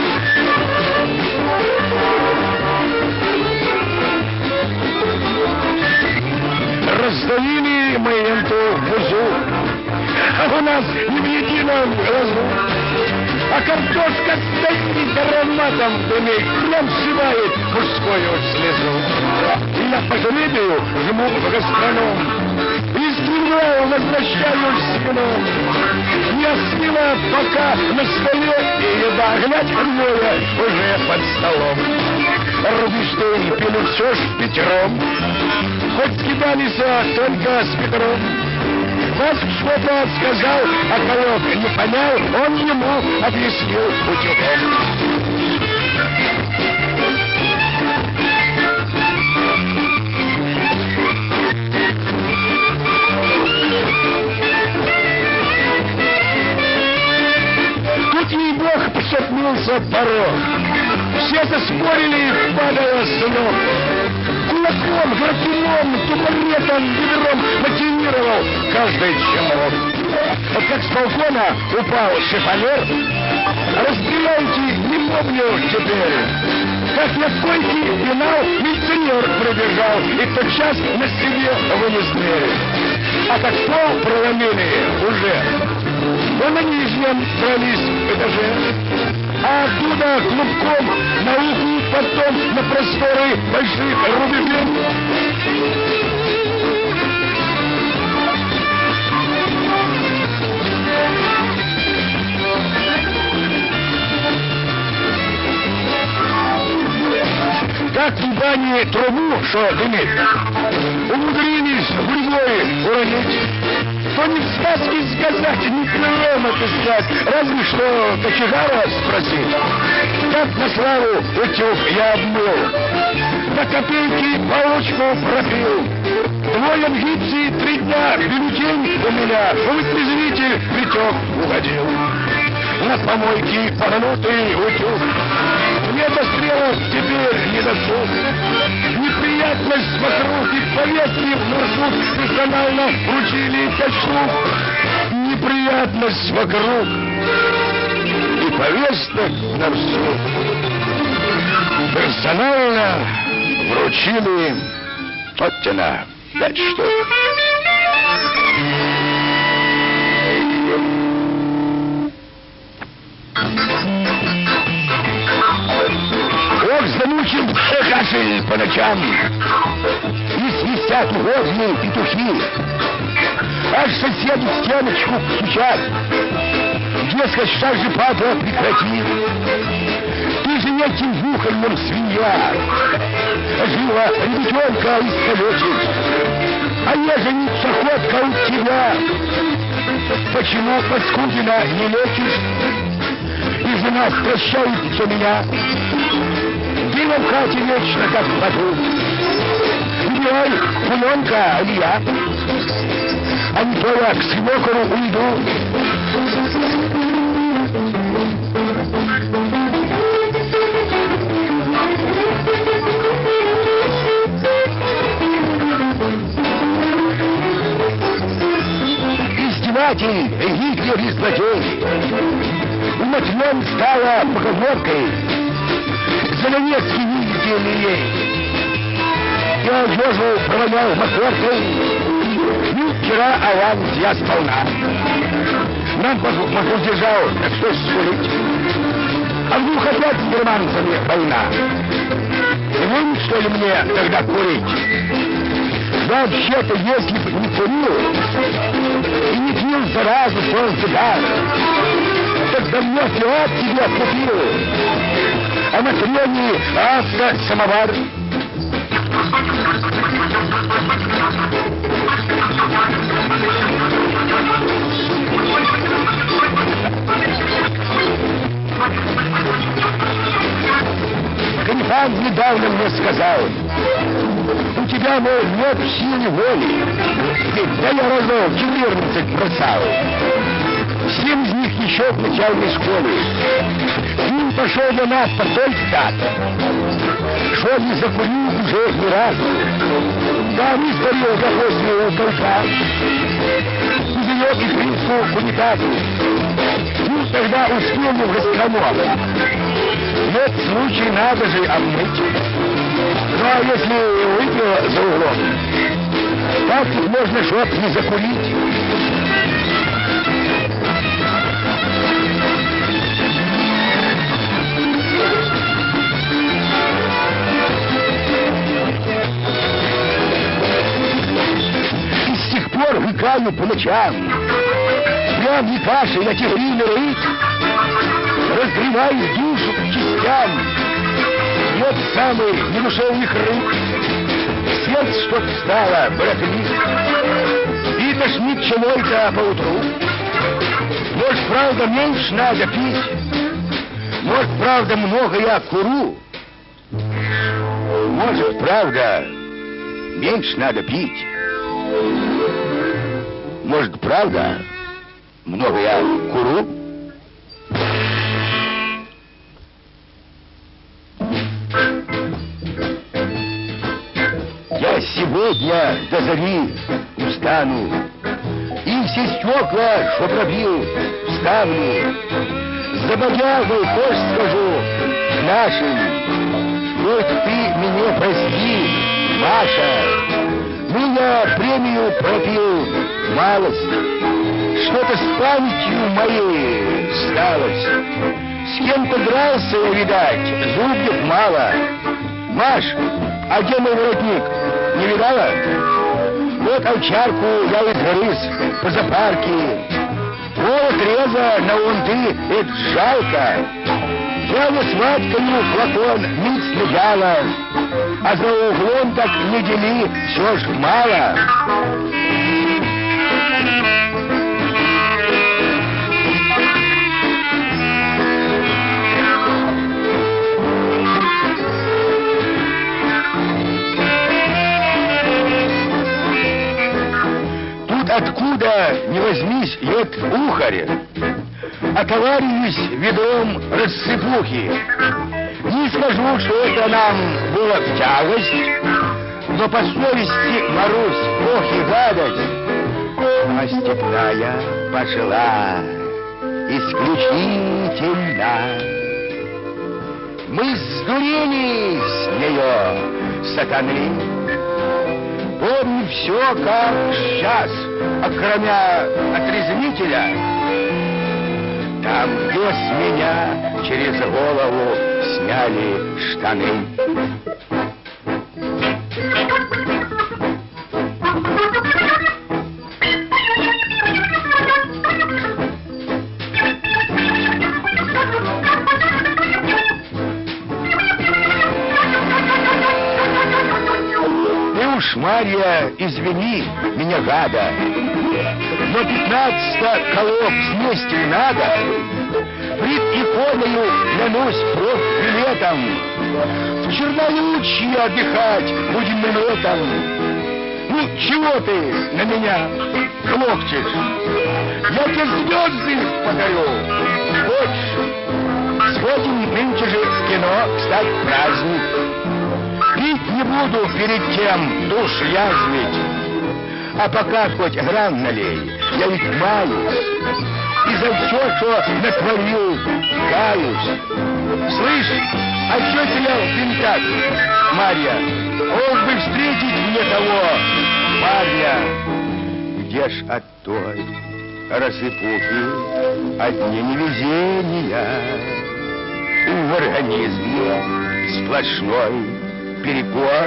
Раздавили мы янту в вузу, а у нас не в едином глазу. А картошка стоит ароматом дымит, прям сшивает мужскую слезу. И я по жребию жму в гастроном, из Кремля возвращаюсь с вином. Не остыла пока на столе и еда, глядь, хмуря уже под столом. Рубинштейн пили все ж пятером, хоть скидались только с Петром. Вас что-то сказал, а колок не понял, он ему объяснил утюгом. Тут, ей-бог, пошатнулся порог. Все заспорили, падая с ног. Кулаком, графином, тубаретом, ведром мотивировал каждый чем мог. Вот как с балкона упал шифонер, расстреляйте, не помню теперь. Как я в койке пинал, милиционер пробежал и тотчас на себе вынес дверь. А как пол проломили уже, то на нижнем дрались этаже. А оттуда клубком на уху, потом на просторы больших рубежей. Как в бане трубу, что дымит, умудрились гурьбой уронить. То не в сказке сказать, не крылом отыскать, разве что кочегара спросить. Как на славу утюг я обмыл, до копейки получку пропил. Двое мгиций 3 дня бюллетень у меня, вытрезвитель притек угодил. На помойке погнутый утюг, мне до стрелок теперь не досуг. Неприятность вокруг, и повестки в маршрут персонально вручили 5 штук. Неприятность вокруг, и повесток на всю персонально вручили вот тяна 5 штук. Ох, замучил кашель по ночам. И свистят угодные петухи. Аж соседи в стеночку стучат. Дескать, сейчас же, падла, прекрати. Ты же этим вуханьем свинья. Жила ребятенка искалечишь. А еженица ходка у тебя. Почему, паскудина, не лечишь? И жена стращает за меня. Дыма в хате вечно, как в воду. Убивай, куленка, а не я. А не то я к свекору уйду. Издеватель, Гитлер и злодей. Уматлен стала поговоркой. Занавески видите ли ей. Я одежу провонял махоркой. Ну, вчера аванс я сполна. Нам маху держал, так что ж скулить. А вдруг опять с германцами война? Вон, что ли, мне тогда курить? Вообще-то, если бы не курил и не пил заразу после дар, так давно фиат тебе купил. А на трене автосамовар. Конфан недавно мне сказал: у тебя, мол, нет силы воли. Да я разов 14 бросал. 7 из них еще в начальной школе. Фильм пошел на нас только так. Что не закурил уже ни разу. Да не сгорел за после уголка. Узелек и крысу к унитазу. Ну, тогда успел в гастроном. Нет, случай надо же обмыть. Ну, а если выпил за углом, так тут можно чтоб не закурить. И с тех пор выкаю по ночам. Прям не кашей на тигриный рыть, разгреваю душу к частям. Вот самый недушевных рыб. Сердце чтоб стало бродить и тошнит чего-то поутру. Может, правда, меньше надо пить. Может, правда, много я курю. Может, правда, меньше надо пить. Может, правда, много я курю. Я сегодня до зари устану, и все стекла, что пробил, вставлю. За бодягой тоже скажу нашим: хоть ты меня прости, Маша, ну я премию пропил малость. Что-то с памятью моей сталось. С кем-то дрался я, видать, зубьев мало. Маш, а где мой воротник? Не видала? Вот овчарку я изгрыз по запарке. Вот реза на унты, это жалко. Я на свадькою флакон мить снедала, а за углом так не дели, все ж мало. Откуда не возьмись, ед ухарь, отоварились ведром рассыпухи. Не скажу, что это нам было в тягость, но по совести, Марусь, ох и гадость, а степная пошла исключительно. Мы сдурели с нее, сатаны. Помню все, как сейчас, окромя отрезвителя. Там, где с меня через голову сняли штаны. уж, Марья, извини меня, гада, но 15 колов снести надо. Пред иконою клянусь профилетом, в Черноючье отдыхать будем мы летом. Ну, чего ты на меня клокчешь? Я тебе звезды подарю. Хочешь? Сходим нынче же в кино, кстати, праздник. Пить не буду перед тем, душ язвить. А пока хоть гран налей, я ведь маюсь. И за все, что натворил, каюсь. Слышь, а что тебя ты так, Марья? Мог бы встретить мне того парня. Где ж от той рассыпухи одни невезения? В организме сплошной перекос.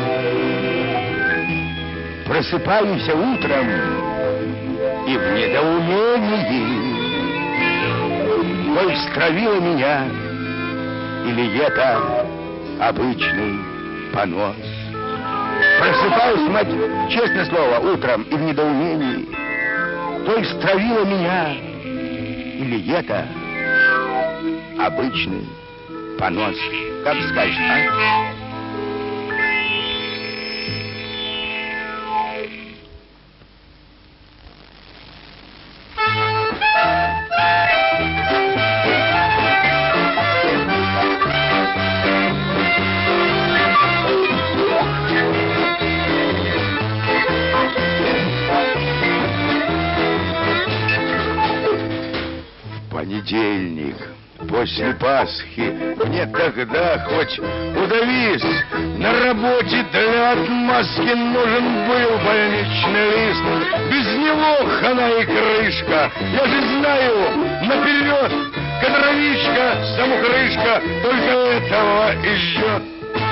Просыпаюсь утром и в недоумении, коль стравила меня, или это обычный понос. Просыпаюсь, мать, честное слово, утром и в недоумении, коль стравила меня, или это обычный понос. Как скажешь, а? Понедельник, после Пасхи, мне тогда хоть удавись. На работе для отмазки нужен был больничный лист. Без него хана и крышка. Я же знаю наперед, кадровичка, самокрышка только этого и ждет.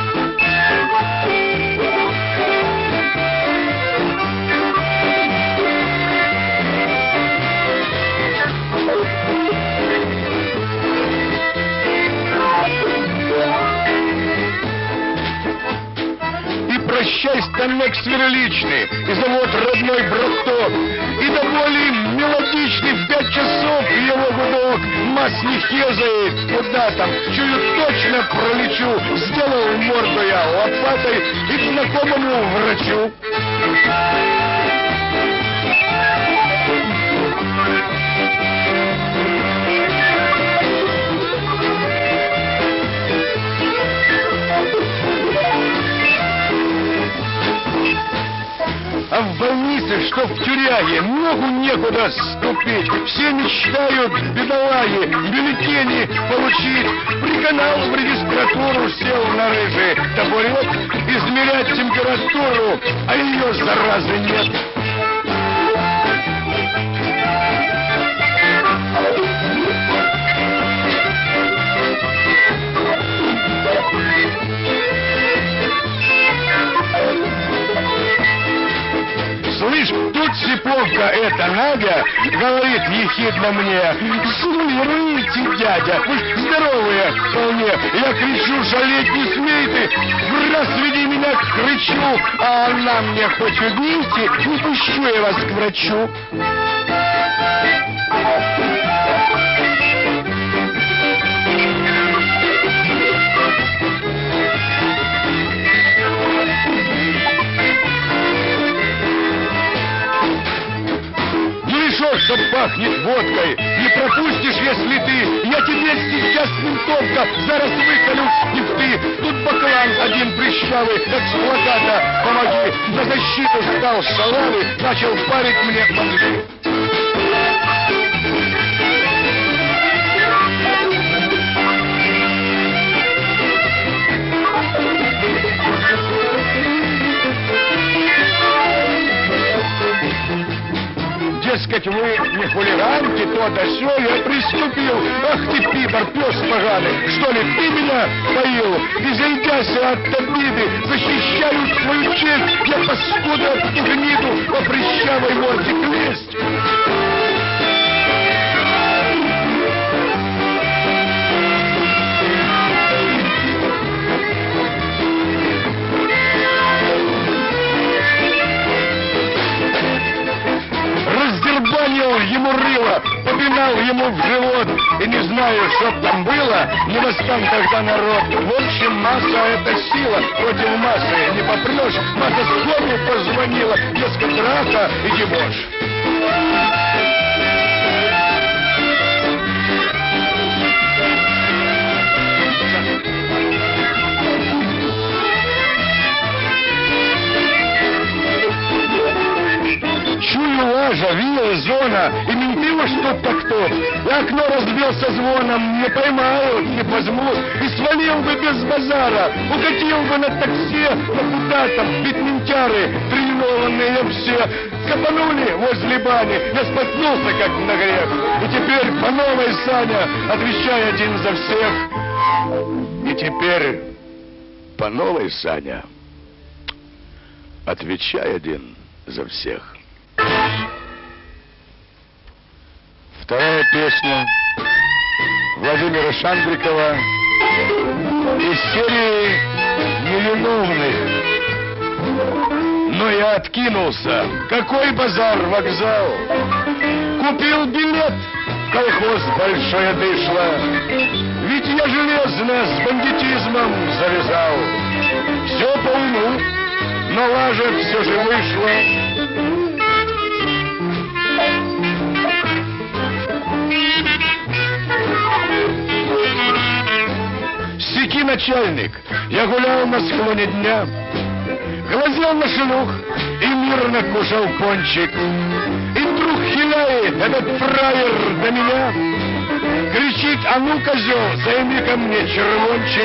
Прощай, станок сверличный, и завод родной браток, и до боли мелодичный в 5 часов его гудок. Масс не хезает, куда там, чую, точно пролечу. Сделал морду я лопатой и к знакомому врачу. А в больнице, что в тюряге, ногу некуда ступить. Все мечтают, бедолаги, бюллетени получить. Приканал в регистратуру, сел на рыжий табурет, измерять температуру, а ее заразы нет. Слышь, тут Сиповка эта Надя говорит ехидно мне: «Смилируйте, дядя, вы здоровые вполне». Я кричу: «Жалеть не смей ты, в раз веди меня к крычу». А она мне: «Хоть убейте, не пущу я вас к врачу». Что пахнет водкой, не пропустишь, если ты. Я тебе сейчас, ментовка, зараз выколю нефты. Тут баклан один прыщавый, как с плаката «Помоги». На защиту стал шалавый, начал парить мне мозги. Дескать, вы не хулиганки, то да сё, я приступил. Ах ты, пидор, пес поганый, что ли ты меня поил? И зайдяся от обиды, защищаю свою честь, я паскуда от гниду по прыщавой морде клесть. Нагнал ему в живот, и не знаю, что там было, не восстан тогда народ. В общем, масса — это сила, против массы не попрешь. Масса скорую позвонила, дескать, драка и дебош. Чую лажа, вилла, зона, и менты уж тут так тут. И окно разбил со звоном, не поймают, не возьмут, и свалил бы без базара, укатил бы на такси, но куда там, ведь ментяры, тренированные все, копанули возле бани, я споткнулся, как на грех. И теперь по новой, Саня, отвечай один за всех. И теперь по новой, Саня, отвечай один за всех. Вторая песня Владимира Шандрикова из серии «Невиновных». Но я откинулся. Какой базар, вокзал? Купил билет в колхоз «Большое дышло». Ведь я железно с бандитизмом завязал. Все по уму, но лажа все же вышла. Секи, начальник, я гулял на склоне дня, глазел на шлюх и мирно кушал пончик. И вдруг хиляет этот фраер до меня, кричит: а ну, козел, займи ко мне червончик.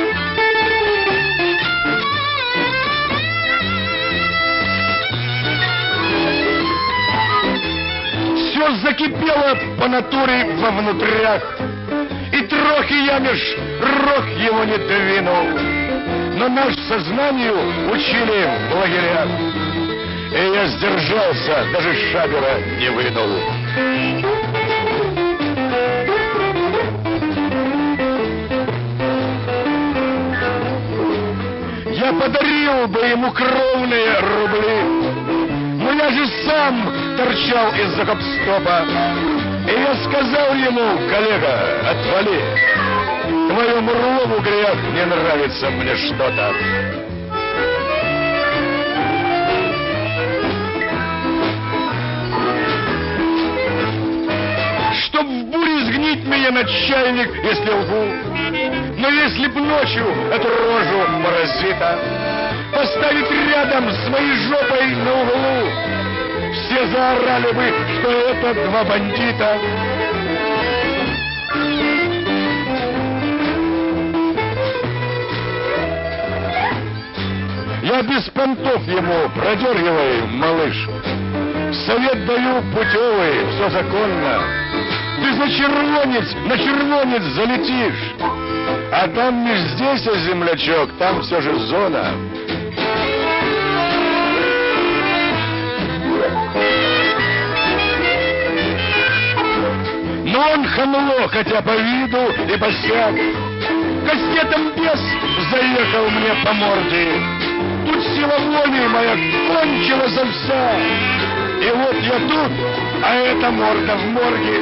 Все закипело по натуре во внутрях, и трохи я меж рог его не двинул. Но наш сознанию учили в лагерях, и я сдержался, даже шабера не вынул. Я подарил бы ему кровные рубли, но я же сам торчал из-за гоп-стопа. И я сказал ему: коллега, отвали, твоему Рулову грех, не нравится мне что-то. Чтоб в буре сгнить меня, начальник, если лгу, но если б ночью эту рожу паразита поставить рядом с моей жопой на углу, все заорали бы, что это два бандита. Я без понтов ему: продергивай, малыш. Совет даю путевый, все законно. Ты на червонец залетишь. А там не здесь, а землячок, там все же зона. Но он хамло, хотя по виду и босяк. Кастетом бес заехал мне по морде. Тут сила воли моя кончилась вся. И вот я тут, а эта морда в морге.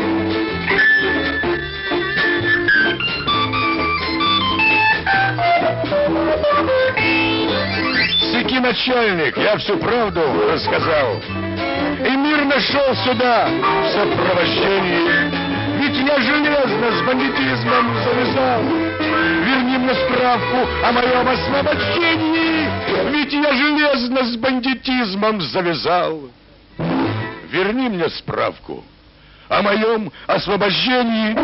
Секи, начальник, я всю правду рассказал. И мирно шел сюда в сопровождении. Ведь я железно с бандитизмом завязал. Верни мне справку о моем освобождении. Ведь я железно с бандитизмом завязал. Верни мне справку о моем освобождении.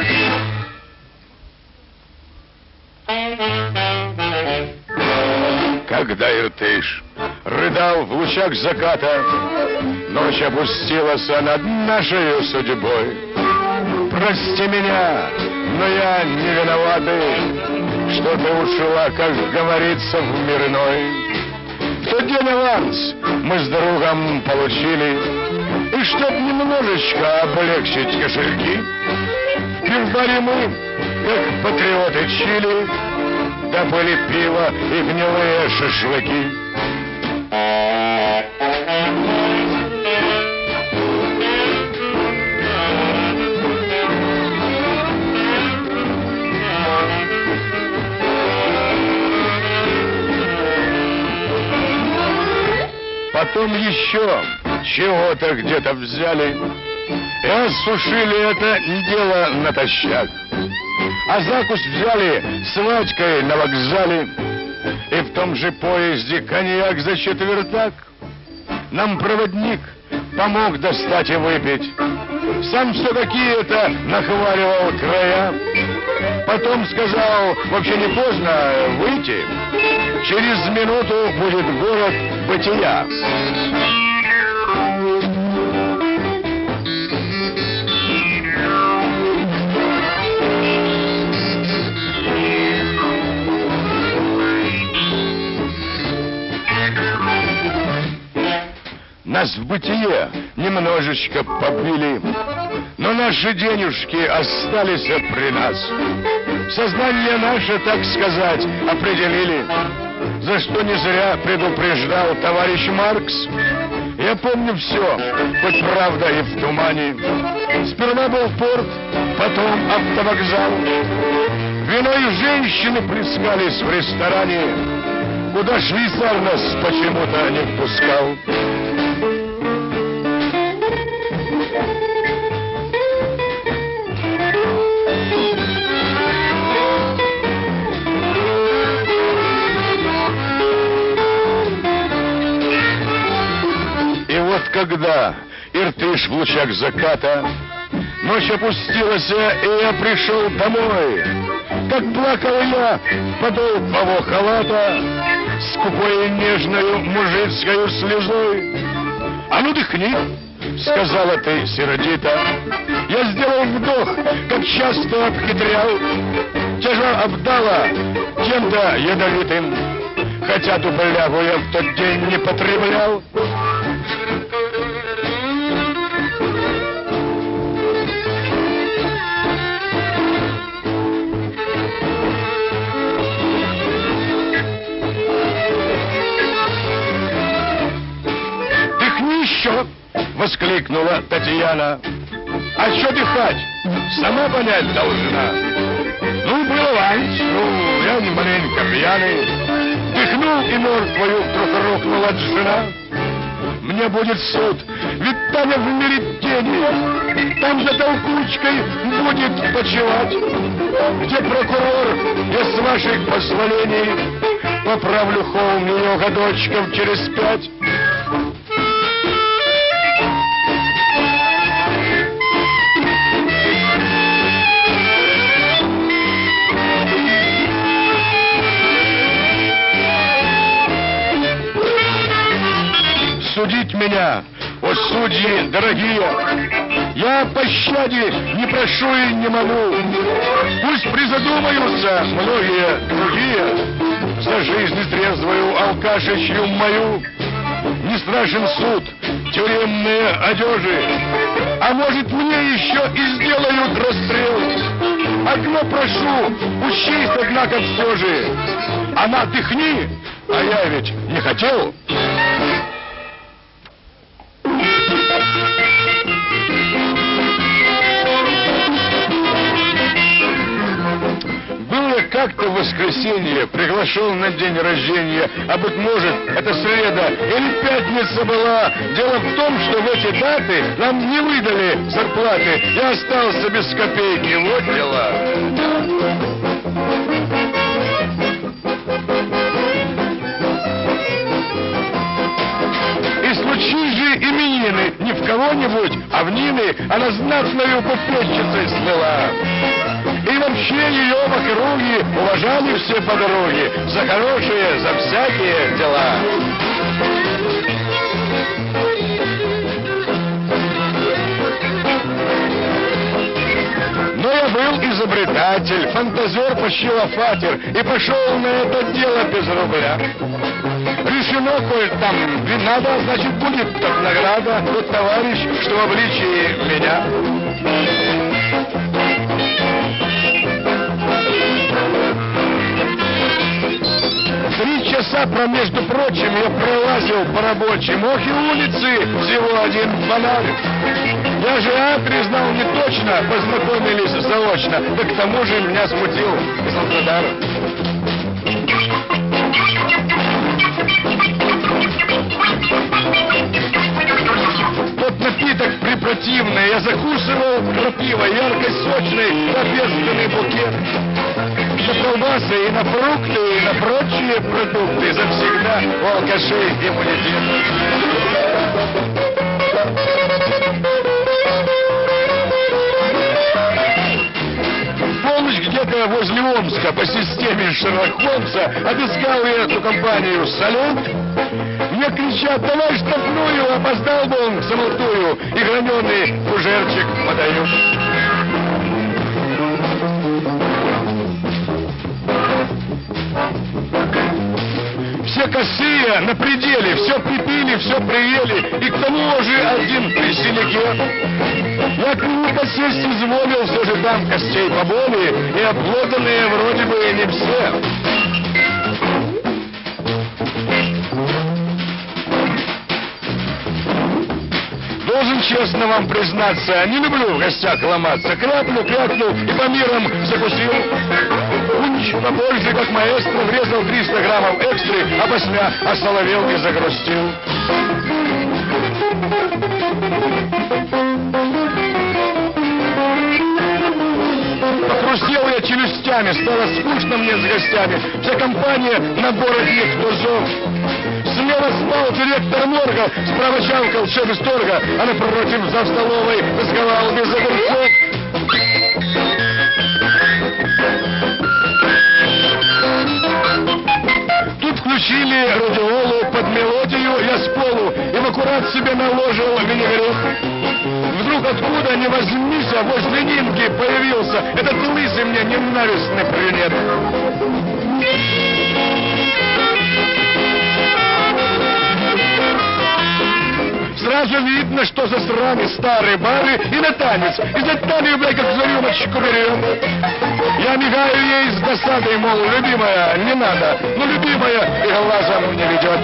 Когда Иртыш рыдал в лучах заката, ночь опустилась над нашей судьбой. Прости меня, но я не виноватый, что ты ушла, как говорится, в мир иной. В тот день аванс мы с другом получили, и чтоб немножечко облегчить кошельки, в пивбаре мы, как патриоты Чили, добыли пиво и гнилые шашлыки. Потом еще чего-то где-то взяли и осушили это дело натощак. А закусь взяли с Вадькой на вокзале, и в том же поезде коньяк за четвертак. Нам проводник помог достать и выпить. Сам все какие-то нахваливал края. Потом сказал, вообще не поздно выйти. Через минуту будет город бытия. Нас в бытие немножечко побили, но наши денежки остались при нас. Сознание наше, так сказать, определили, за что не зря предупреждал товарищ Маркс. Я помню все, хоть правда и в тумане. Сперва был порт, потом автовокзал. Виной женщины плескались в ресторане, куда швейцар нас почему-то не впускал. Когда Иртыш в лучах заката, ночь опустилась, и я пришел домой. Как плакал я в подол того халата, скупой и нежною мужицкою слезой. А ну дыхни, сказала ты сердито. Я сделал вдох, как часто обхитрял. Тяжа обдала чем-то ядовитым, хотя ту блягу я в тот день не потреблял. Еще! — воскликнула Татьяна. А что дыхать? Сама понять должна. Ну, был аванс, я маленько пьяный. Дыхнул, и мертвою вдруг рухнула жена. Мне будет суд, ведь там я в мире тени. Там за толкучкой будет почивать. Где прокурор, я с ваших позволений поправлю холм ее годочков через 5. Судить меня, о судьи дорогие, я пощаде не прошу и не могу. Пусть призадумаются многие другие за жизнь трезвую алкашечью мою. Не страшен суд, тюремные одежи, а может мне еще и сделают расстрел. Одно прошу, учись, однако, все же. Она дыхни, а я ведь не хотел. Как-то в воскресенье приглашен на день рождения, а быть может, это среда или пятница была. Дело в том, что в эти даты нам не выдали зарплаты. Я остался без копейки. Вот дела. И случись же именины не в кого-нибудь, а в Нины, она знатною попечицей слыла. И вообще ее в округе уважали все по дороге за хорошие, за всякие дела. Но я был изобретатель, фантазер пощелофатер и пошел на это дело без рубля. Решено, коль там надо, значит будет так награда. Тот товарищ, что в обличии меня. 3 часа, между прочим, я пролазил по рабочим. Ох, и улицы, всего один фонарь. Я же адрес знал не точно, познакомились заочно. Да к тому же меня смутил Краснодар. противное. Я закусывал крапивой, ярко-сочный, напестренный букет. На колбасы и на фрукты, и на прочие продукты завсегда у алкашей иммунитет. Полночь где-то возле Омска по системе Шерлока Холмса отыскал я эту компанию «Салют». Мне кричат: давай штрафную, опоздал бы он к самолтую, и граненый фужерчик подают. Все косые на пределе, все припили, все приели, и к тому же один при селеке. Я к нему посесть изволил, все же там костей поболее, и обглоданные вроде бы не все. Должен честно вам признаться, не люблю в гостях ломаться. Крякнул, и по мирам закусил. Кунч побольше, как маэстро, врезал 300 граммов экстры, а после осоловел и загрустил. Похрустел я челюстями, стало скучно мне с гостями. Вся компания на бородних тузов. Слева спал директор морга, справа чавкал шеф из торга, а напротив за столовой разговал без огурцов. Тут включили радиолу под мелодию, я с полу и в аккурат себе наложил винегрет. Вдруг откуда ни возьмись, а возле Нинки появился этот лысый мне ненавистный брюнет. Сразу видно, что засрали старые бары и на танец. И за талию, блядь, как за рюмочку берем. Я мигаю ей с досадой, мол, любимая, не надо. Но любимая и глазом не ведет.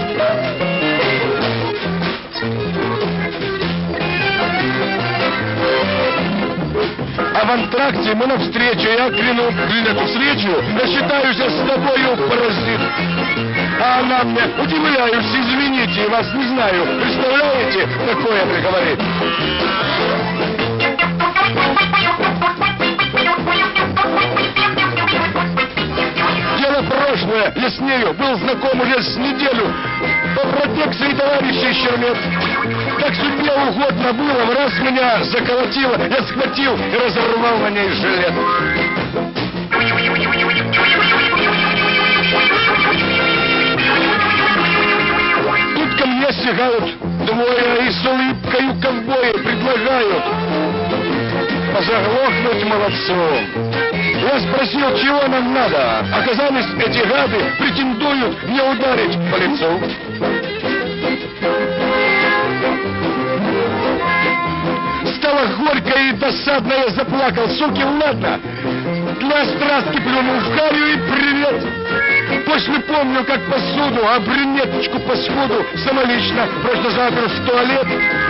А в антракте мы навстречу, я кляну эту встречу, рассчитаюсь я с тобою, паразит. А она мне: удивляюсь, извините, вас не знаю. Представляете, какое приговорит? Дело прошлое, я с нею был знаком уже с неделю. По протекции товарищей Щермет. Как судьбе угодно было, в раз меня заколотило, я схватил и разорвал на ней жилет. Тут ко мне сигают двое и с улыбкою ковбои предлагают позаглохнуть молодцом. Я спросил, чего нам надо. Оказались, эти гады претендуют мне ударить по лицу. Стало горько и досадно, я заплакал. Суки, ладно, для страстки плюнул в харю и привет. После помню, как посуду, а брюнеточку паскуду самолично просто запер в туалет.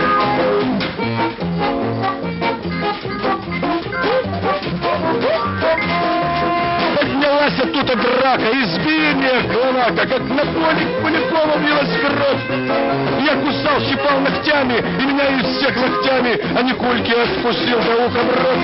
Поднялась оттуда драка, избиение клонака, как на поле Полякова билась кровь. Я кусал, щипал ногтями, и меня из всех локтями, а Никольки отпустил до уха в рот.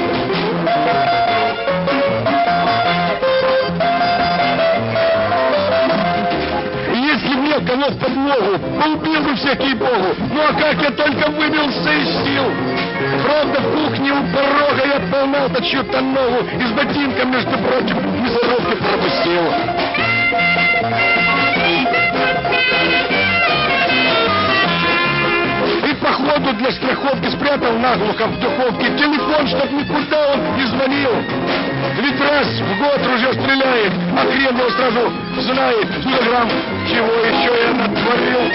Если мне кого в подлогу, поубил бы всякий богу. Ну а как я только выбился из сил. Правда, в кухне у порога я поймал-то чью-то ногу и с ботинком, между прочим, мясорубки пропустил. И походу для страховки спрятал наглухо в духовке телефон, чтоб никуда он не звонил. Ведь раз в год ружье стреляет, а хрен его сразу знает, килограмм, чего еще я натворил.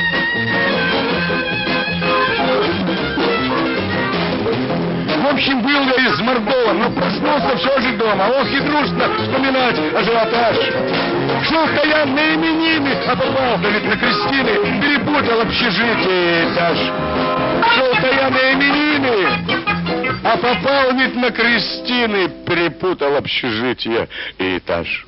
В общем, был я измордован, но проснулся все же дома. Ох, и грустно вспоминать ажиотаж. Шел-то я на именины, а попал-то ведь на крестины, перепутал общежитие и этаж. Шел-то я на именины, а попал ведь на крестины, перепутал общежитие и этаж.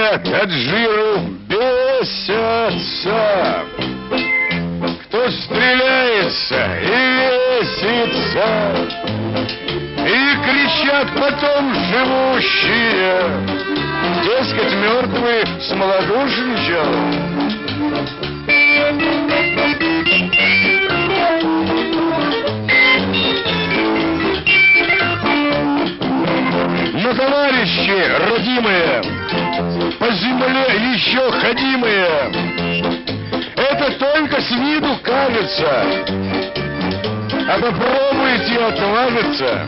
едят от жиру, бесятся. Кто стреляется и весится, и кричат потом живущие, дескать, мертвый смолодушничал. Но, товарищи родимые, по земле еще ходимые, это только с виду кажется, а попробуйте отважиться.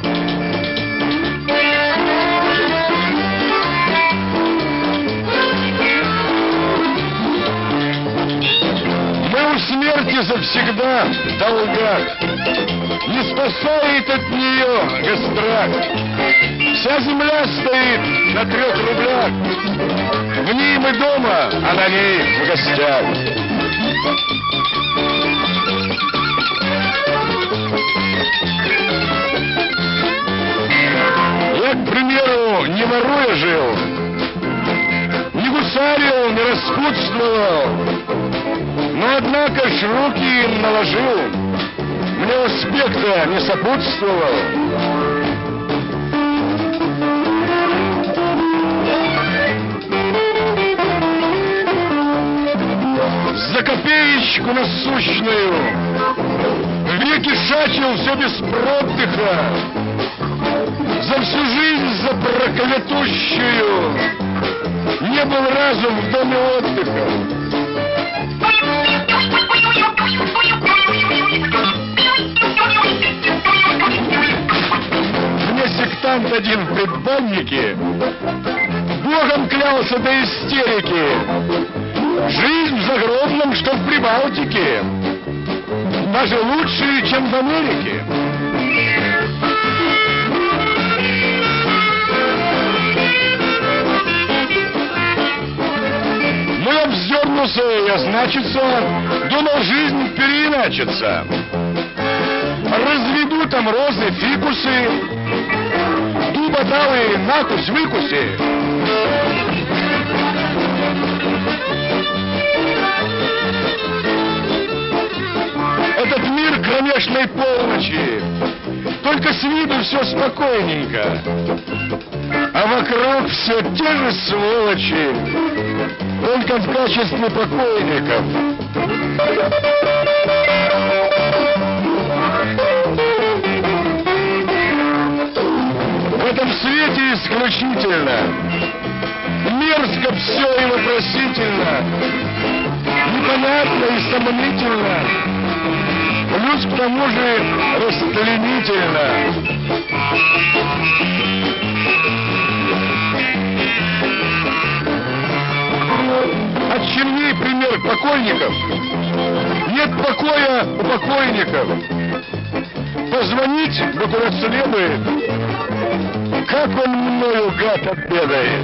Мы у смерти завсегда в долгах, не спасает от нее гострак. Вся земля стоит на 3 рублях, в ней мы дома, а на ней в гостях. Я, к примеру, не воруя жил, не гусарил, не распутствовал, но, однако ж, руки им наложил, мне успех-то не сопутствовал. За копеечку насущную веки шачил все без продыха, за всю жизнь за проклятущую не был разу в доме отдыха. Мне сектант один в предбаннике Богом клялся до истерики: жизнь в загробном, что в Прибалтике, даже лучше, чем в Америке. Ну, я вздернулся, я, значится, думал, жизнь переиначится. Разведу там розы, фикусы, дуба дал и накусь-выкуси. Этот мир кромешной полночи, только с виду все спокойненько, а вокруг все те же сволочи, только в качестве покойников. В этом свете исключительно мерзко все и вопросительно, непонятно и сомнительно, плюс к тому же растленительно. От черней пример покойников. Нет покоя у покойников. Позвонить бы куда следует, как он мною, гад, обедает.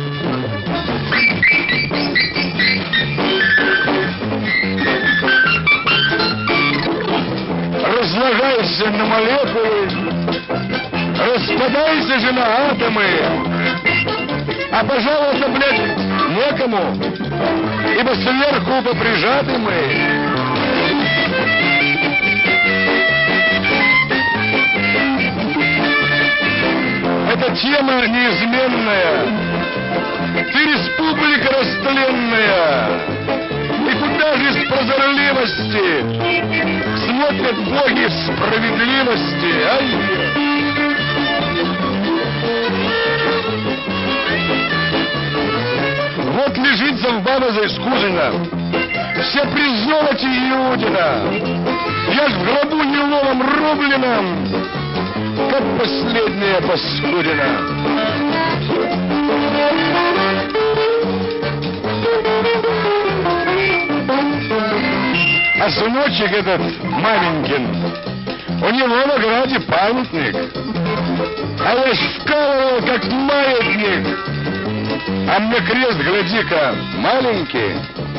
Разлагайся на молекулы, распадайся же на атомы, а пожаловаться, блядь, некому, ибо сверху поприжаты мы. Это тема неизменная, ты республика растленная, и куда же с прозорливости смотрят боги справедливости, ай! Вот лежит Завбаба заискужена, все при золоте Иудина, я ж в гробу неловом рубленом, как последняя паскудина. А сыночек этот, маменькин, у него в ограде памятник, а я ж вкалывал, как маятник, а мне крест, гляди-ка, маленький.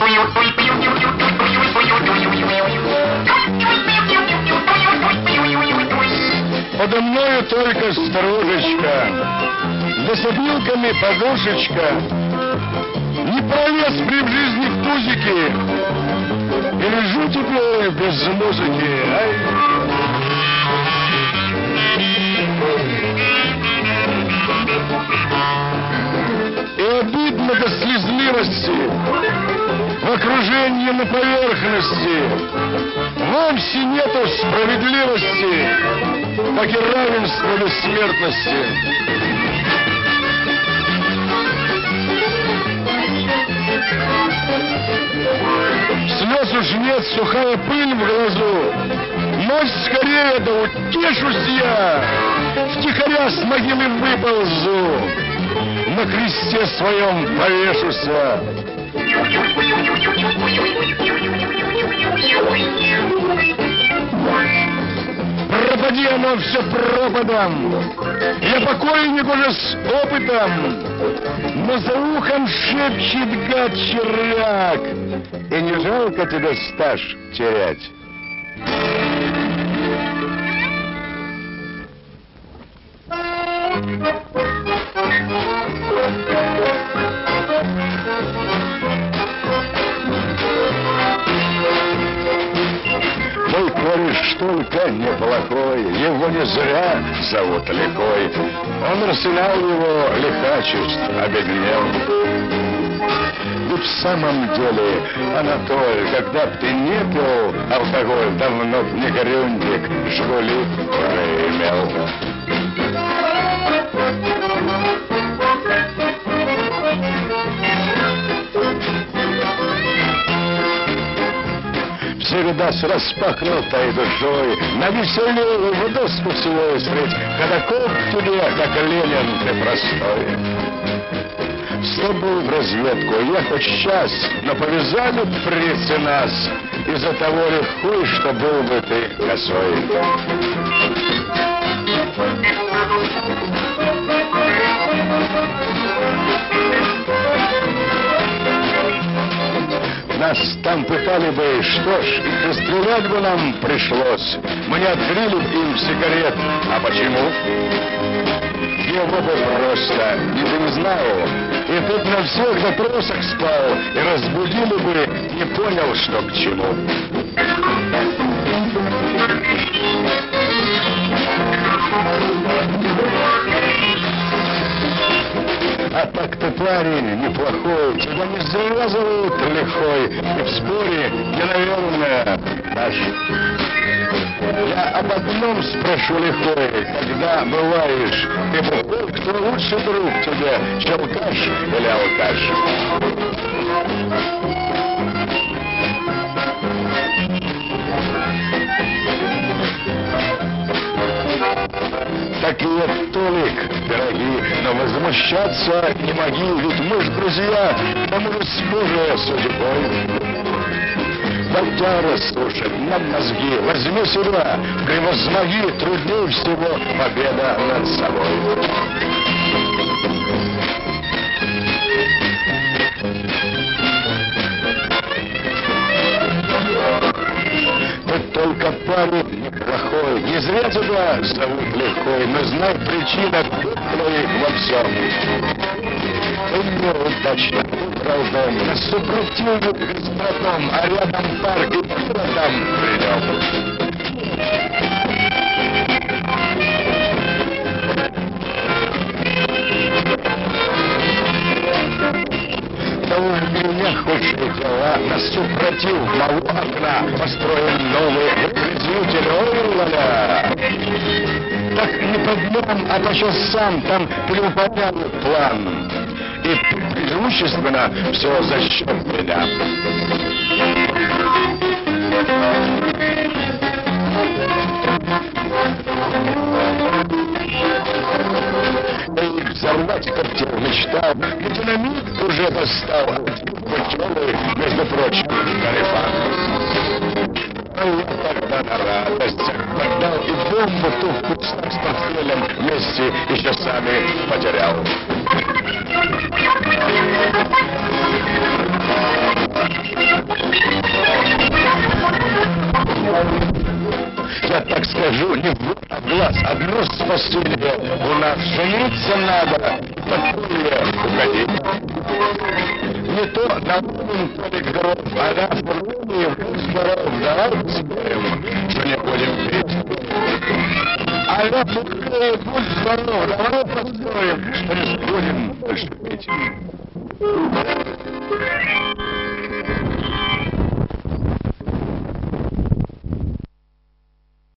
Подо мною только стружечка, да с обилками подушечка, не пролез при жизни в тузике. И лежу теперь без музыки. Ай. И обидно до слезливости, в окружении на поверхности, вовсе нету справедливости, как и равенства бессмертности. Слез уж нет, сухая пыль в глазу. Ночь скорее, да утешусь я, втихаря с могилы выползу, на кресте своем повешуся. Пропади оно все пропадом, я покойник уже с опытом, но за ухом шепчет гад-червяк, и не жалко тебе стаж терять. Мой кореш только неплохой, его не зря зовут Лихой. Он арсенал его лихачеств обеднел. Ведь в самом деле, Анатоль, когда б ты не пил алкоголь, давно б не горюндик, Жигули уже имел. Всегда с распахнутой душой, на веселее в доску свою средь, ходоков тебе, как Ленин, ты простой. Все был в разведку, я хоть сейчас, но повязали фрицы нас, из-за того легко, что был бы ты косой. Нас там пытали бы, что ж, расстрелять бы нам пришлось. Мы не открыли бы им сигарет. А почему? Его бы просто не знал. И тут на всех допросах спал. И разбудили бы, не понял, что к чему. А так-то парень неплохой, тебя не завязывают лихой, и в споре не, наверное, наш. Я об одном спрошу, Лихой, когда бываешь, ты бы кто лучше друг тебе, челкаш или алкаш? Такие, Толик, дорогие, но возмущаться не моги, ведь мы ж друзья, к тому же схожие судьбой. Батяра, слушай, нам мозги, возьми себя, превозмоги, труднее всего победа над собой. Ты только парень неплохой, не зря тебя зовут Лихой, но знай причина твоих во всем. Ты неудачно выбрал дом, на супротиву с братом, а рядом парк и там придем. Да у меня худшие дела, на супротив моего окна построен новый выгрызитель, ой-ла-ля. Так не по дням, а по часам там преуполняют план. И преимущественно все за счет меня. И взорвать картину мечтал, и динамит уже достал, путевый, между прочим, Гарифан. А я тогда на радость поддал и бомбу ту в кустах с портфелем вместе и часами потерял. Я так скажу, не в глаз, одно спасение. У нас жениться надо, подполье уходить. Не Арунин Толик здоров, а наш Бургуниев здоров. Давай спорим, что не будем пить. А Бургуниев, будь здоров, давай поспорим, что не будем больше пить.